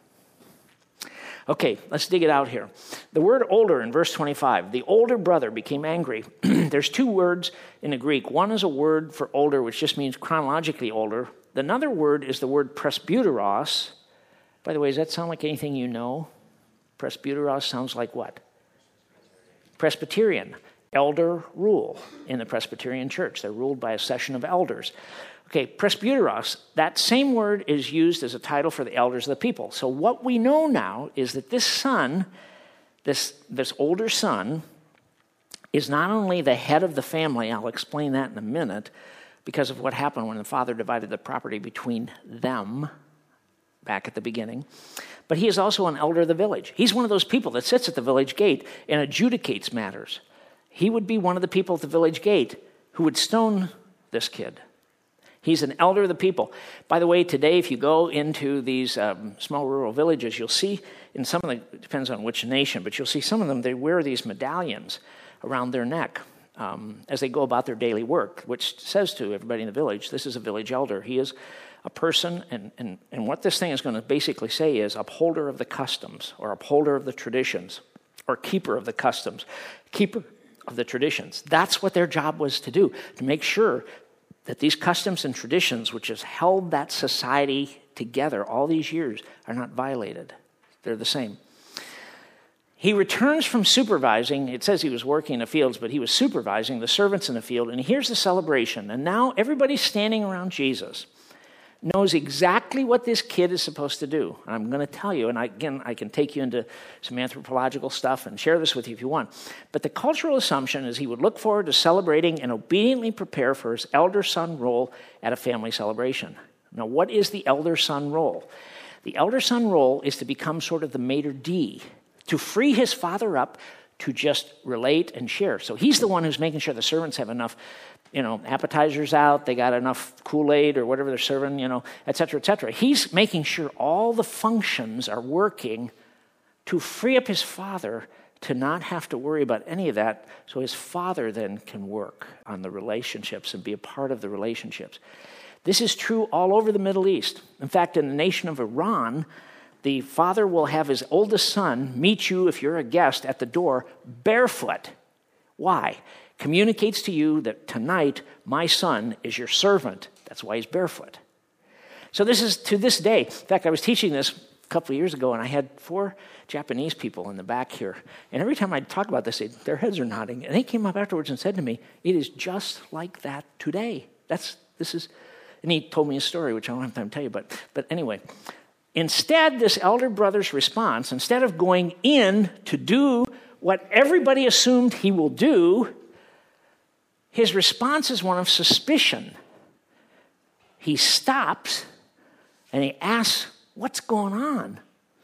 Okay, let's dig it out here. The word older in verse 25, the older brother became angry. There's two words in the Greek. One is a word for older, which just means chronologically older. Another word is the word presbyteros. By the way, does that sound like anything you know? Presbyteros sounds like what? Presbyterian. Elder rule in the Presbyterian church. They're ruled by a session of elders. Okay, presbyteros, that same word is used as a title for the elders of the people. So what we know now is that this son, this older son, is not only the head of the family, I'll explain that in a minute, because of what happened when the father divided the property between them back at the beginning, but he is also an elder of the village. He's one of those people that sits at the village gate and adjudicates matters. He would be one of the people at the village gate who would stone this kid. He's an elder of the people. By the way, today, if you go into these small rural villages, you'll see in some of the, it depends on which nation, but you'll see some of them, they wear these medallions around their neck as they go about their daily work, which says to everybody in the village, this is a village elder. He is a person, and what this thing is going to basically say is upholder of the customs, or upholder of the traditions, or keeper of the customs, keeper of the traditions. That's what their job was to do, to make sure that these customs and traditions, which has held that society together all these years, are not violated. They're the same. He returns from supervising. It says he was working in the fields, but he was supervising the servants in the field, and he hears the celebration. And now everybody standing around Jesus knows exactly what this kid is supposed to do. And I'm going to tell you, and I can take you into some anthropological stuff and share this with you if you want. But the cultural assumption is he would look forward to celebrating and obediently prepare for his elder son role at a family celebration. Now, what is the elder son role? The elder son role is to become sort of the maitre d', to free his father up to just relate and share. So he's the one who's making sure the servants have enough appetizers out, they got enough Kool-Aid or whatever they're serving, et cetera, et cetera. He's making sure all the functions are working to free up his father to not have to worry about any of that, so his father then can work on the relationships and be a part of the relationships. This is true all over the Middle East. In fact, in the nation of Iran, the father will have his oldest son meet you, if you're a guest, at the door barefoot. Why? Communicates to you that tonight my son is your servant. That's why he's barefoot. So this is to this day. In fact, I was teaching this a couple of years ago, and I had 4 Japanese people in the back here. And every time I talk about this, their heads are nodding. And they came up afterwards and said to me, it is just like that today. And he told me a story, which I don't have time to tell you, but anyway. Instead, this elder brother's response, instead of going in to do what everybody assumed he will do, his response is one of suspicion. He stops and he asks, what's going on?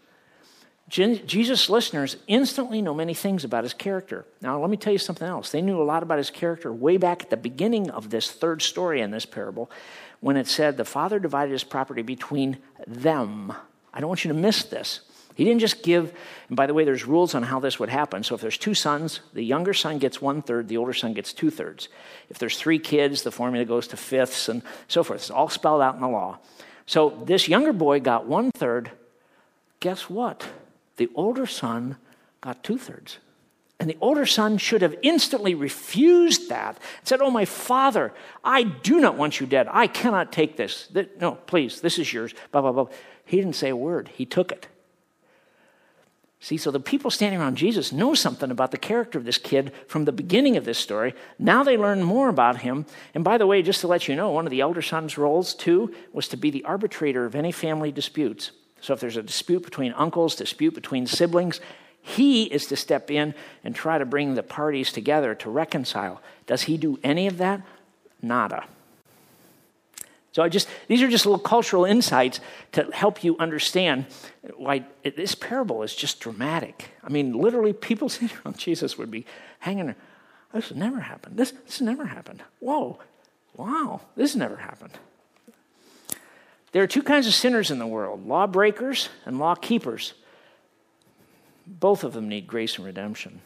Jesus' listeners instantly know many things about his character. Now, let me tell you something else. They knew a lot about his character way back at the beginning of this third story in this parable, when it said the father divided his property between them. I don't want you to miss this. He didn't just give, and by the way, there's rules on how this would happen. So if there's 2 sons, the younger son gets 1/3, the older son gets 2/3. If there's 3 kids, the formula goes to fifths and so forth. It's all spelled out in the law. So this younger boy got 1/3. Guess what? The older son got 2/3. And the older son should have instantly refused that and said, "Oh, my father, I do not want you dead. I cannot take this. No, please, this is yours." Blah, blah, blah. He didn't say a word. He took it. See, so the people standing around Jesus know something about the character of this kid from the beginning of this story. Now they learn more about him. And by the way, just to let you know, one of the elder son's roles, too, was to be the arbitrator of any family disputes. So if there's a dispute between uncles, dispute between siblings, he is to step in and try to bring the parties together to reconcile. Does he do any of that? Nada. So these are just little cultural insights to help you understand why this parable is just dramatic. I mean, literally, people sitting around Jesus would be hanging there. This has never happened. This never happened. Whoa, wow, this has never happened. There are two kinds of sinners in the world, lawbreakers and law keepers. Both of them need grace and redemption.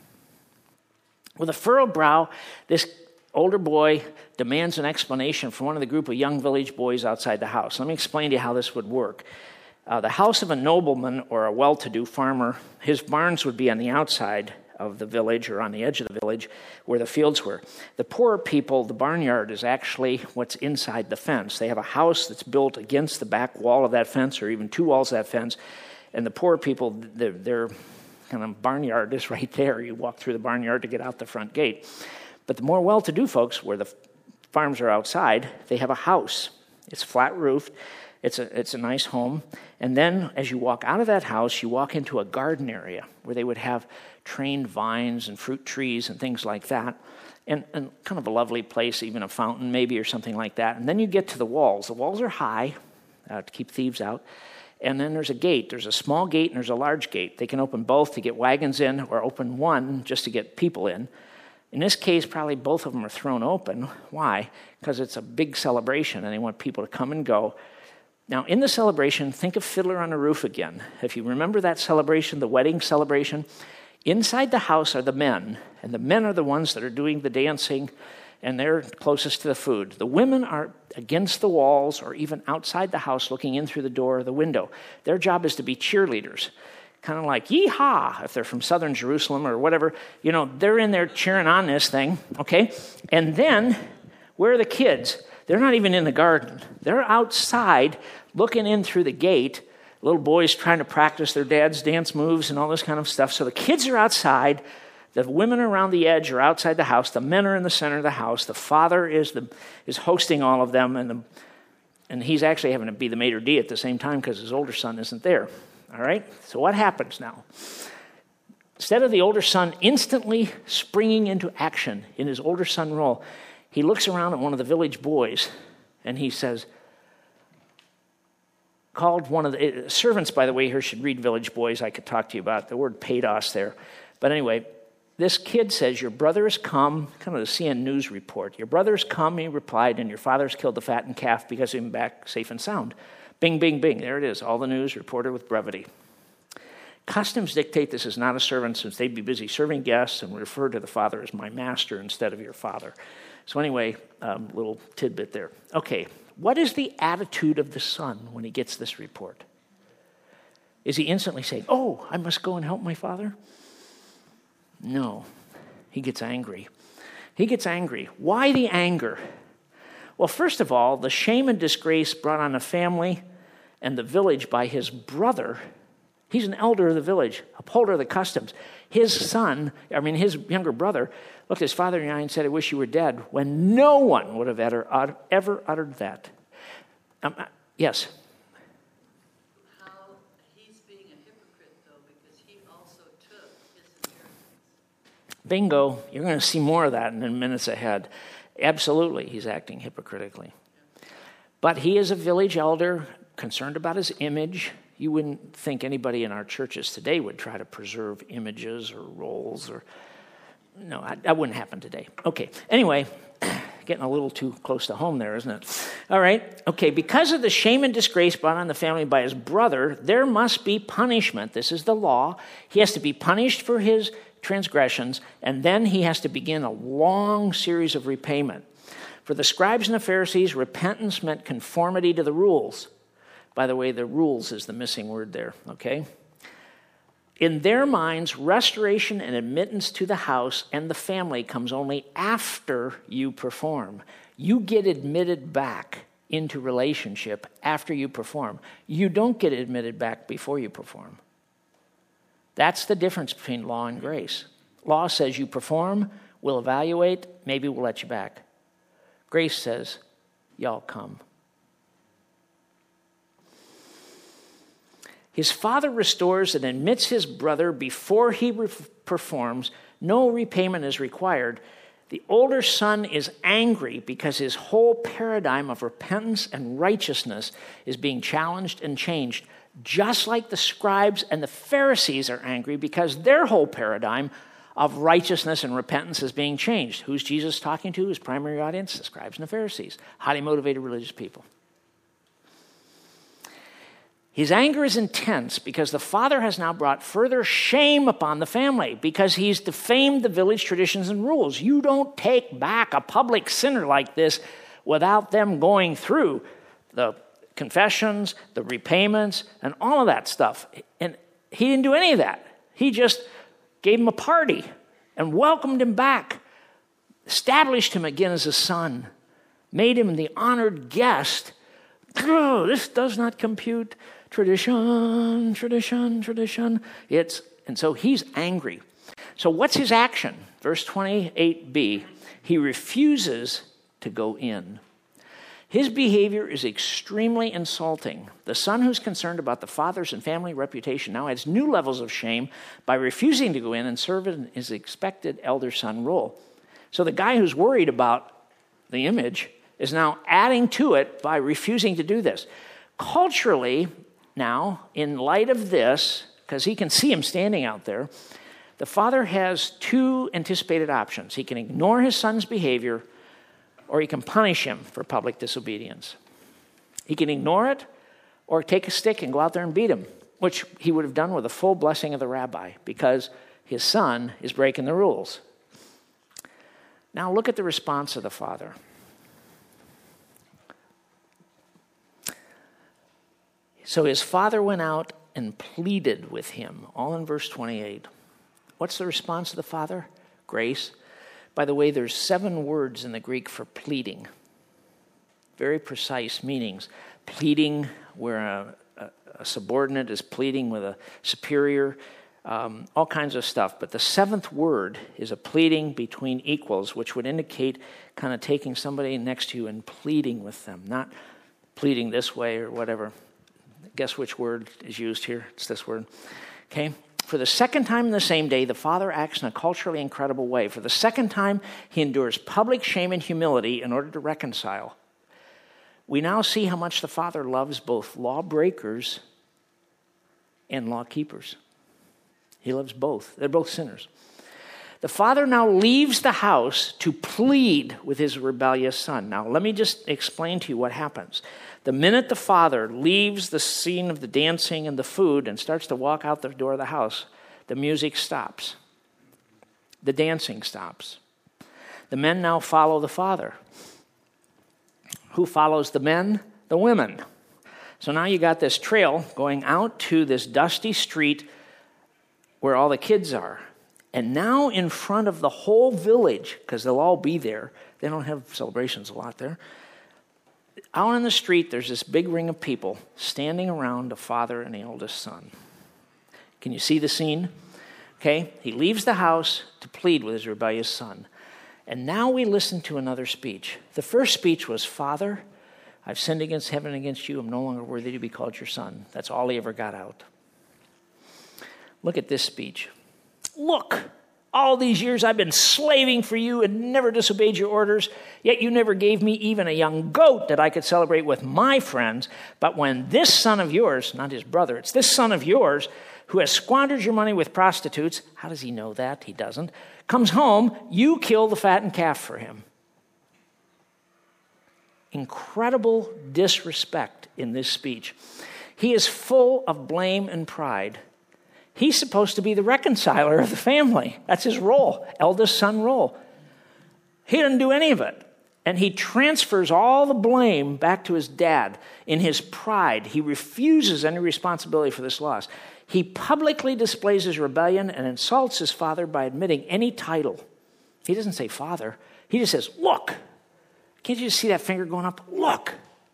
With a furrowed brow, this older boy demands an explanation from one of the group of young village boys outside the house. Let me explain to you how this would work. The house of a nobleman or a well-to-do farmer, his barns would be on the outside of the village or on the edge of the village where the fields were. The poorer people, the barnyard is actually what's inside the fence. They have a house that's built against the back wall of that fence or even two walls of that fence. And the poorer people, their kind of barnyard is right there. You walk through the barnyard to get out the front gate. But the more well-to-do folks, where the farms are outside, they have a house. It's flat-roofed. It's a nice home. And then as you walk out of that house, you walk into a garden area where they would have trained vines and fruit trees and things like that. And kind of a lovely place, even a fountain maybe or something like that. And then you get to the walls. The walls are high to keep thieves out. And then there's a gate. There's a small gate and there's a large gate. They can open both to get wagons in or open one just to get people in. In this case, probably both of them are thrown open. Why? Because it's a big celebration and they want people to come and go. Now, in the celebration, think of Fiddler on the Roof again. If you remember that celebration, the wedding celebration, inside the house are the men, and the men are the ones that are doing the dancing, and they're closest to the food. The women are against the walls or even outside the house looking in through the door or the window. Their job is to be cheerleaders, kind of like yee-haw, if they're from southern Jerusalem or whatever. You know, they're in there cheering on this thing, okay? And then, where are the kids? They're not even in the garden. They're outside looking in through the gate. Little boys trying to practice their dad's dance moves and all this kind of stuff. So the kids are outside. The women around the edge are outside the house. The men are in the center of the house. The father is hosting all of them. And he's actually having to be the maitre d' at the same time because his older son isn't there. All right? So what happens now? Instead of the older son instantly springing into action in his older son role, he looks around at one of the village boys, and he says, called one of the servants, by the way, here should read village boys. I could talk to you about the word paidos there. But anyway, this kid says, "Your brother has come," kind of the CNN News report. "Your brother has come," he replied, "and your father's killed the fattened calf because he's back safe and sound." Bing, bing, bing. There it is. All the news reported with brevity. Customs dictate this is not a servant since they'd be busy serving guests and refer to the father as my master instead of your father. So anyway, little tidbit there. Okay, what is the attitude of the son when he gets this report? Is he instantly saying, "Oh, I must go and help my father"? No, he gets angry. He gets angry. Why the anger? Well, first of all, the shame and disgrace brought on the family and the village by his brother. He's an elder of the village, upholder of the customs. His younger brother, looked at his father in the eye and said, "I wish you were dead," when no one would have ever uttered that. Yes? How he's being a hypocrite, though, because he also took his inheritance. Bingo. You're going to see more of that in the minutes ahead. Absolutely, he's acting hypocritically. But he is a village elder, concerned about his image. You wouldn't think anybody in our churches today would try to preserve images or roles or... No, that wouldn't happen today. Okay, anyway, getting a little too close to home there, isn't it? All right, okay, because of the shame and disgrace brought on the family by his brother, there must be punishment. This is the law. He has to be punished for his transgressions, and then he has to begin a long series of repayment. For the scribes and the Pharisees, repentance meant conformity to the rules. By the way, the rules is the missing word there, okay? In their minds, restoration and admittance to the house and the family comes only after you perform. You get admitted back into relationship after you perform. You don't get admitted back before you perform. That's the difference between law and grace. Law says you perform, we'll evaluate, maybe we'll let you back. Grace says, y'all come. His father restores and admits his brother before he performs. No repayment is required. The older son is angry because his whole paradigm of repentance and righteousness is being challenged and changed, just like the scribes and the Pharisees are angry because their whole paradigm of righteousness and repentance is being changed. Who's Jesus talking to? His primary audience? The scribes and the Pharisees, highly motivated religious people. His anger is intense because the father has now brought further shame upon the family because he's defamed the village traditions and rules. You don't take back a public sinner like this without them going through the confessions, the repayments, and all of that stuff. And he didn't do any of that. He just gave him a party and welcomed him back, established him again as a son, made him the honored guest. Oh, this does not compute. Tradition. And so he's angry. So what's his action? Verse 28b, he refuses to go in. His behavior is extremely insulting. The son who's concerned about the father's and family reputation now adds new levels of shame by refusing to go in and serve in his expected elder son role. So the guy who's worried about the image is now adding to it by refusing to do this. Culturally, now, in light of this, because he can see him standing out there, the father has two anticipated options. He can ignore his son's behavior, or he can punish him for public disobedience. He can ignore it, or take a stick and go out there and beat him, which he would have done with the full blessing of the rabbi, because his son is breaking the rules. Now look at the response of the father. So his father went out and pleaded with him, all in verse 28. What's the response of the father? Grace. By the way, there's 7 words in the Greek for pleading. Very precise meanings. Pleading where a subordinate is pleading with a superior, all kinds of stuff. But the 7th word is a pleading between equals, which would indicate kind of taking somebody next to you and pleading with them, not pleading this way or whatever. Guess which word is used here? It's this word. Okay? For the second time in the same day, the father acts in a culturally incredible way. For the second time, he endures public shame and humility in order to reconcile. We now see how much the father loves both lawbreakers and law keepers. He loves both. They're both sinners. The father now leaves the house to plead with his rebellious son. Now, let me just explain to you what happens. The minute the father leaves the scene of the dancing and the food and starts to walk out the door of the house, the music stops. The dancing stops. The men now follow the father. Who follows the men? The women. So now you got this trail going out to this dusty street where all the kids are. And now in front of the whole village, because they'll all be there, they don't have celebrations a lot there. Out on the street, there's this big ring of people standing around a father and the oldest son. Can you see the scene? Okay, he leaves the house to plead with his rebellious son. And now we listen to another speech. The first speech was, Father, I've sinned against heaven and against you. I'm no longer worthy to be called your son. That's all he ever got out. Look at this speech. Look, all these years I've been slaving for you and never disobeyed your orders, yet you never gave me even a young goat that I could celebrate with my friends. But when this son of yours, not his brother, it's this son of yours who has squandered your money with prostitutes, how does he know that? He doesn't. Comes home, you kill the fattened calf for him. Incredible disrespect in this speech. He is full of blame and pride. He's supposed to be the reconciler of the family. That's his role, eldest son role. He doesn't do any of it. And he transfers all the blame back to his dad. In his pride, he refuses any responsibility for this loss. He publicly displays his rebellion and insults his father by admitting any title. He doesn't say father. He just says, look. Can't you just see that finger going up? Look.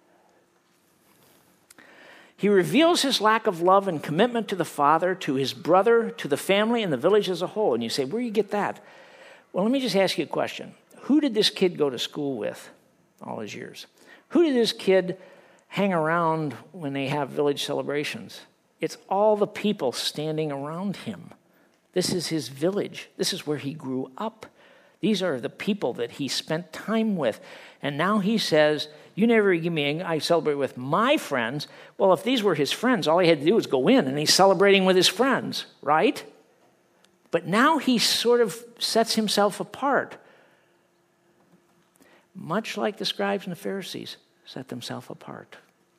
He reveals his lack of love and commitment to the father, to his brother, to the family, and the village as a whole. And you say, where do you get that? Well, let me just ask you a question. Who did this kid go to school with all his years? Who did this kid hang around when they have village celebrations? It's all the people standing around him. This is his village. This is where he grew up. These are the people that he spent time with. And now he says, you never give me, I celebrate with my friends. Well, if these were his friends, all he had to do was go in, and he's celebrating with his friends, right? But now he sort of sets himself apart. Much like the scribes and the Pharisees set themselves apart.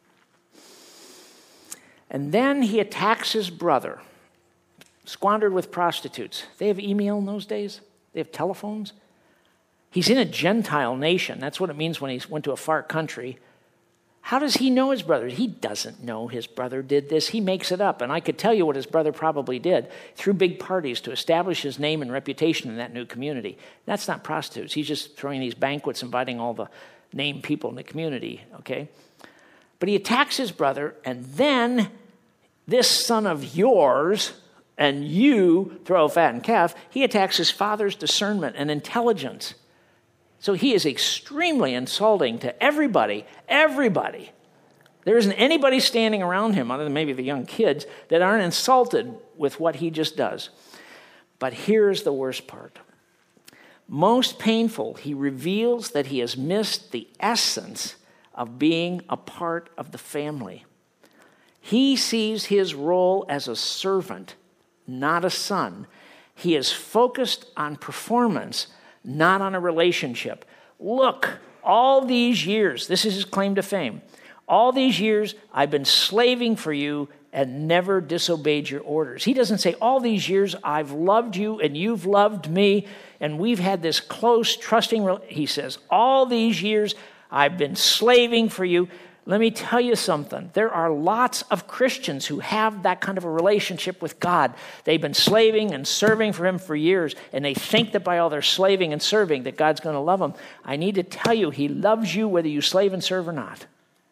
And then he attacks his brother, squandered with prostitutes. They have email in those days. They have telephones. He's in a Gentile nation. That's what it means when he went to a far country. How does he know his brother? He doesn't know his brother did this. He makes it up. And I could tell you what his brother probably did. Threw big parties to establish his name and reputation in that new community. That's not prostitutes. He's just throwing these banquets, inviting all the named people in the community, okay? But he attacks his brother, and then this son of yours, and you throw a fattened calf, he attacks his father's discernment and intelligence. So he is extremely insulting to everybody. There isn't anybody standing around him, other than maybe the young kids, that aren't insulted with what he just does. But here's the worst part. Most painful, he reveals that he has missed the essence of being a part of the family. He sees his role as a servant, not a son. He is focused on performance, not on a relationship. Look, all these years, this is his claim to fame, all these years I've been slaving for you and never disobeyed your orders. He doesn't say, all these years I've loved you and you've loved me and we've had this close, trusting. He says, all these years I've been slaving for you. Let me tell you something. There are lots of Christians who have that kind of a relationship with God. They've been slaving and serving for him for years, and they think that by all their slaving and serving that God's going to love them. I need to tell you, he loves you whether you slave and serve or not.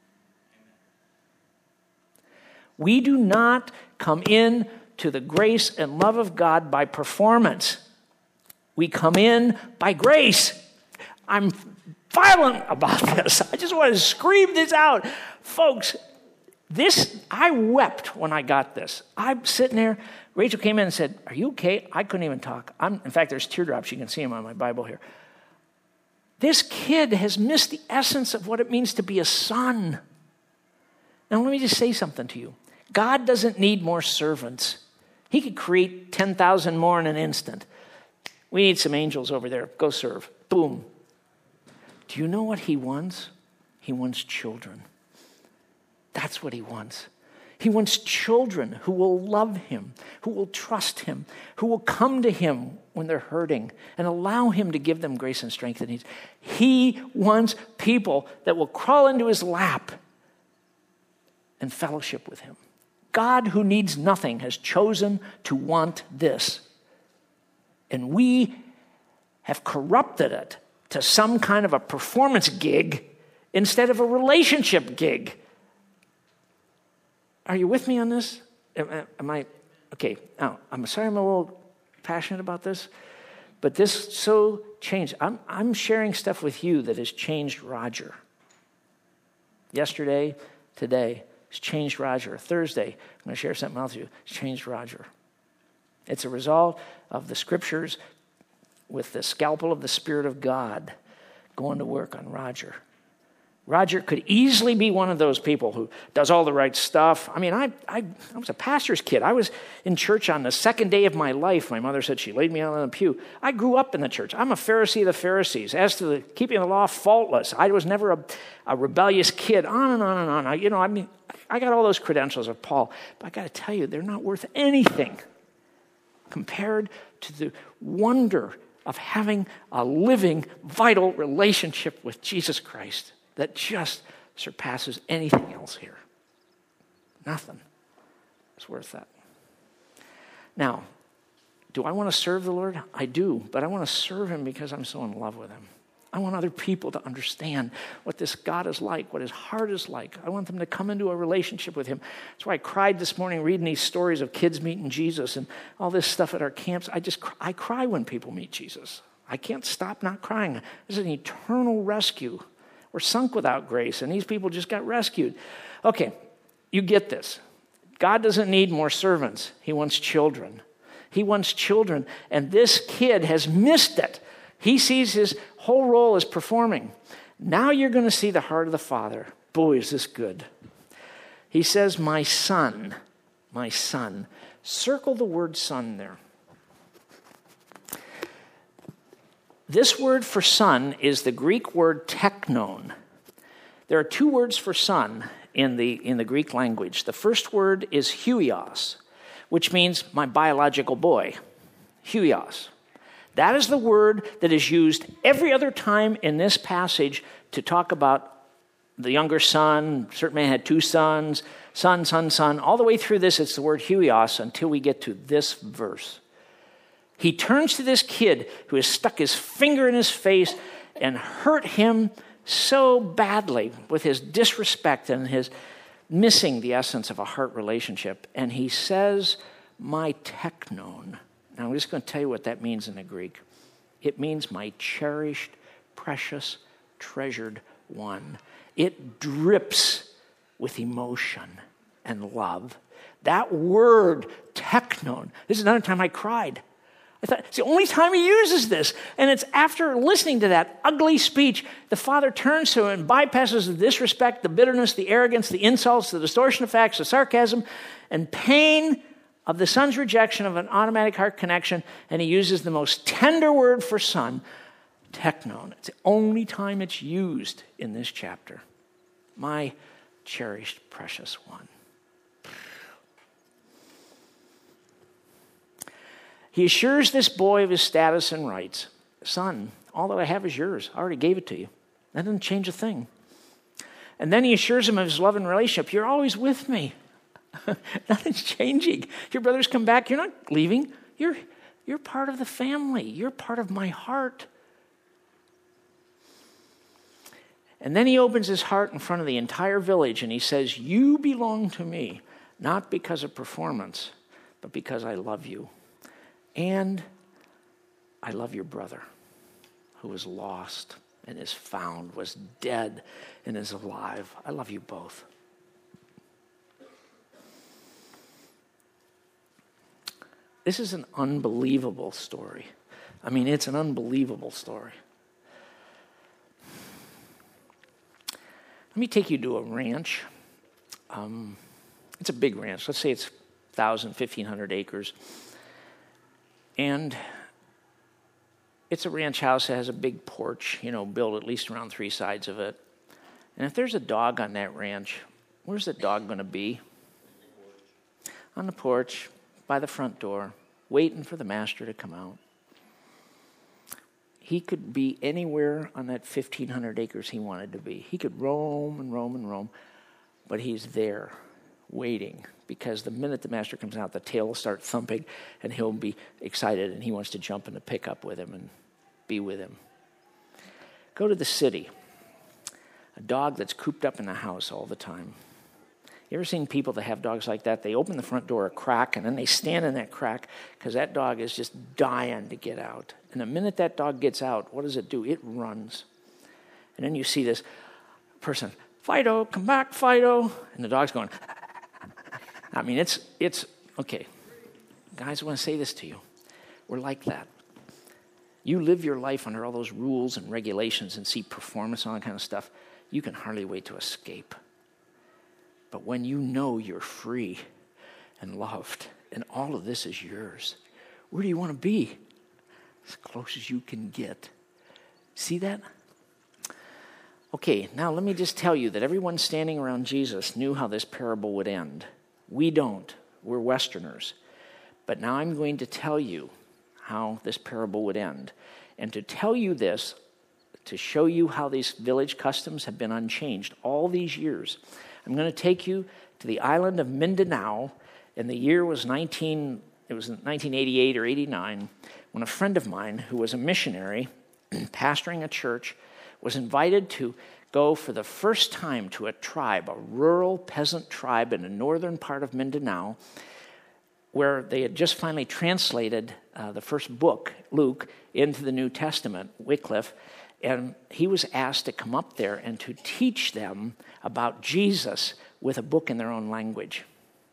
We do not come in to the grace and love of God by performance. We come in by grace. I'm violent about this. I just want to scream this out. Folks, I wept when I got this. I'm sitting there. Rachel came in and said, are you okay? I couldn't even talk. In fact, there's teardrops. You can see them on my Bible here. This kid has missed the essence of what it means to be a son. Now, let me just say something to you. God doesn't need more servants. He could create 10,000 more in an instant. We need some angels over there. Go serve. Boom. Do you know what he wants? He wants children. That's what he wants. He wants children who will love him, who will trust him, who will come to him when they're hurting and allow him to give them grace and strength that he needs. He wants people that will crawl into his lap and fellowship with him. God, who needs nothing, has chosen to want this. And we have corrupted it to some kind of a performance gig instead of a relationship gig. Are you with me on this? Am I? Okay, now, I'm sorry I'm a little passionate about this, but this so changed. I'm sharing stuff with you that has changed Roger. Yesterday, today, it's changed Roger. Thursday, I'm going to share something else with you. It's changed Roger. It's a result of the scriptures with the scalpel of the Spirit of God going to work on Roger. Roger could easily be one of those people who does all the right stuff. I mean, I was a pastor's kid. I was in church on the second day of my life. My mother said she laid me out on the pew. I grew up in the church. I'm a Pharisee of the Pharisees. As to the keeping the law, faultless. I was never a rebellious kid. On and on and on. I got all those credentials of Paul. But I got to tell you, they're not worth anything compared to the wonder of having a living, vital relationship with Jesus Christ that just surpasses anything else here. Nothing is worth that. Now, do I want to serve the Lord? I do, but I want to serve him because I'm so in love with him. I want other people to understand what this God is like, what his heart is like. I want them to come into a relationship with him. That's why I cried this morning reading these stories of kids meeting Jesus and all this stuff at our camps. I cry when people meet Jesus. I can't stop not crying. This is an eternal rescue. We're sunk without grace, and these people just got rescued. Okay, you get this. God doesn't need more servants. He wants children. He wants children, and this kid has missed it. He sees his whole role as performing. Now you're going to see the heart of the Father. Boy, is this good. He says, my son, my son. Circle the word son there. This word for son is the Greek word teknon. There are two words for son in the Greek language. The first word is huios, which means my biological boy. Huios. That is the word that is used every other time in this passage to talk about the younger son. Certain man had two sons, son, son, son. All the way through this, it's the word huios until we get to this verse. He turns to this kid who has stuck his finger in his face and hurt him so badly with his disrespect and his missing the essence of a heart relationship. And he says, my teknon. Now, I'm just going to tell you what that means in the Greek. It means my cherished, precious, treasured one. It drips with emotion and love. That word, teknon, this is another time I cried. I thought, it's the only time he uses this. And it's after listening to that ugly speech, the father turns to him and bypasses the disrespect, the bitterness, the arrogance, the insults, the distortion of facts, the sarcasm, and pain of the son's rejection of an automatic heart connection, and he uses the most tender word for son, teknon. It's the only time it's used in this chapter. My cherished, precious one. He assures this boy of his status and rights. Son, all that I have is yours. I already gave it to you. That doesn't change a thing. And then he assures him of his love and relationship. You're always with me. Nothing's changing. Your brothers come back. You're not leaving. You're part of the family. You're part of my heart. And then he opens his heart in front of the entire village and he says, you belong to me, not because of performance, but because I love you. And I love your brother who was lost and is found, was dead and is alive. I love you both. This is an unbelievable story. I mean, it's an unbelievable story. Let me take you to a ranch. It's a big ranch. Let's say it's 1,000, 1,500 acres. And it's a ranch house that has a big porch, built at least around 3 sides of it. And if there's a dog on that ranch, where's the dog going to be? On the porch, by the front door, waiting for the master to come out. He could be anywhere on that 1,500 acres he wanted to be. He could roam and roam and roam, but he's there waiting, because the minute the master comes out, the tail will start thumping and he'll be excited and he wants to jump in the pickup with him and be with him. Go to the city. A dog that's cooped up in the house all the time. You ever seen people that have dogs like that? They open the front door a crack and then they stand in that crack because that dog is just dying to get out. And the minute that dog gets out, what does it do? It runs. And then you see this person, Fido, come back, Fido. And the dog's going, I mean, it's okay. Guys, I want to say this to you. We're like that. You live your life under all those rules and regulations and see performance and all that kind of stuff. You can hardly wait to escape. But when you know you're free and loved and all of this is yours, where do you want to be? As close as you can get. See that? Okay, now let me just tell you that everyone standing around Jesus knew how this parable would end. We don't. We're Westerners. But now I'm going to tell you how this parable would end. And to tell you this, to show you how these village customs have been unchanged all these years, I'm going to take you to the island of Mindanao, and the year was 1988 or 89, when a friend of mine who was a missionary pastoring a church was invited to go for the first time to a tribe, a rural peasant tribe in the northern part of Mindanao, where they had just finally translated the first book, Luke, into the New Testament, Wycliffe, and he was asked to come up there and to teach them about Jesus with a book in their own language.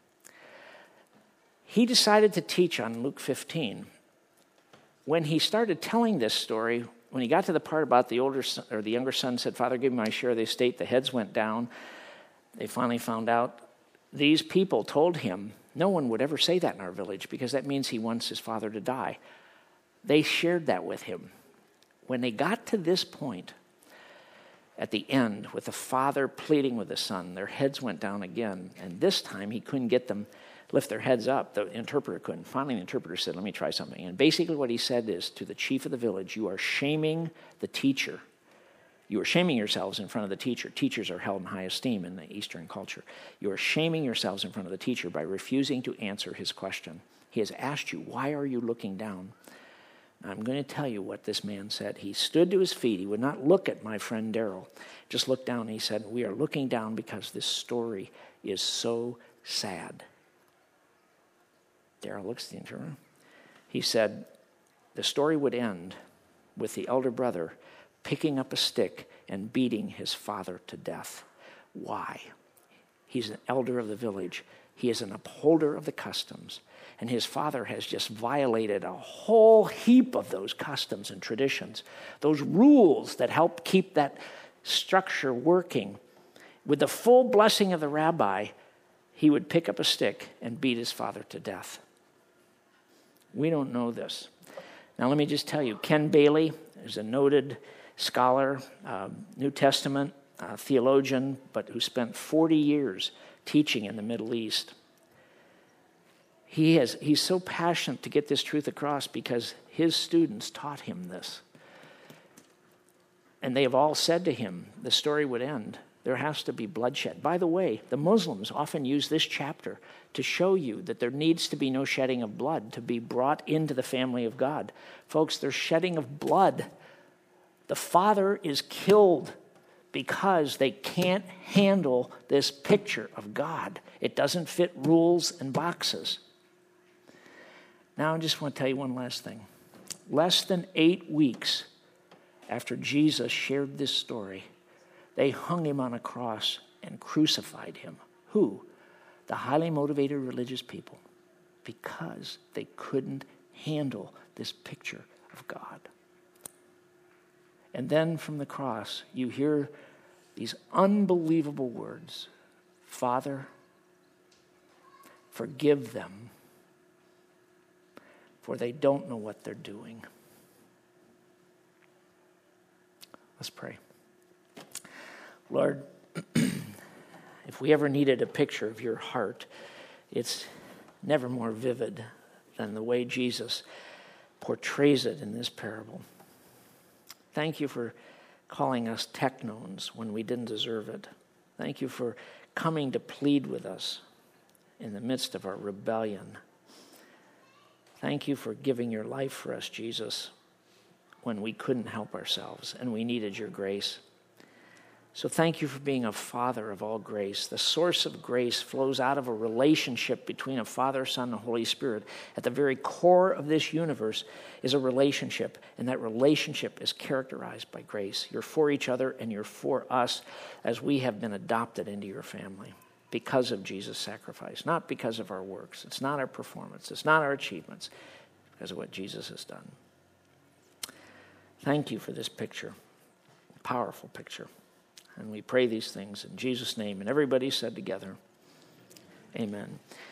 He decided to teach on Luke 15. When he started telling this story, when he got to the part about the older son, or the younger son said, "Father, give me my share of the estate," the heads went down. They finally found out these people told him, no one would ever say that in our village because that means he wants his father to die. They shared that with him. When they got to this point, at the end, with the father pleading with the son, their heads went down again, and this time he couldn't get them lift their heads up. The interpreter couldn't. Finally, the interpreter said, "Let me try something." And basically what he said is to the chief of the village, "You are shaming the teacher. You are shaming yourselves in front of the teacher." Teachers are held in high esteem in the Eastern culture. "You are shaming yourselves in front of the teacher by refusing to answer his question. He has asked you, 'Why are you looking down?'" I'm going to tell you what this man said. He stood to his feet. He would not look at my friend Daryl. Just looked down and he said, "We are looking down because this story is so sad." Daryl looks at the interpreter. He said, the story would end with the elder brother picking up a stick and beating his father to death. Why? He's an elder of the village. He is an upholder of the customs. And his father has just violated a whole heap of those customs and traditions, those rules that help keep that structure working. With the full blessing of the rabbi, he would pick up a stick and beat his father to death. We don't know this. Now let me just tell you, Ken Bailey is a noted scholar, New Testament theologian, but who spent 40 years teaching in the Middle East. He's so passionate to get this truth across because his students taught him this. And they have all said to him, the story would end. There has to be bloodshed. By the way, the Muslims often use this chapter to show you that there needs to be no shedding of blood to be brought into the family of God. Folks, there's shedding of blood. The father is killed because they can't handle this picture of God. It doesn't fit rules and boxes. Now I just want to tell you one last thing. Less than 8 weeks after Jesus shared this story, they hung him on a cross and crucified him. Who? The highly motivated religious people, because they couldn't handle this picture of God. And then from the cross, you hear these unbelievable words, "Father, forgive them, for they don't know what they're doing." Let's pray. Lord, if we ever needed a picture of your heart, it's never more vivid than the way Jesus portrays it in this parable. Thank you for calling us teknons when we didn't deserve it. Thank you for coming to plead with us in the midst of our rebellion. Thank you for giving your life for us, Jesus, when we couldn't help ourselves and we needed your grace. So thank you for being a Father of all grace. The source of grace flows out of a relationship between a Father, Son, and Holy Spirit. At the very core of this universe is a relationship, and that relationship is characterized by grace. You're for each other, and you're for us as we have been adopted into your family because of Jesus' sacrifice, not because of our works. It's not our performance. It's not our achievements. It's because of what Jesus has done. Thank you for this picture, powerful picture. And we pray these things in Jesus' name. And everybody said together, amen.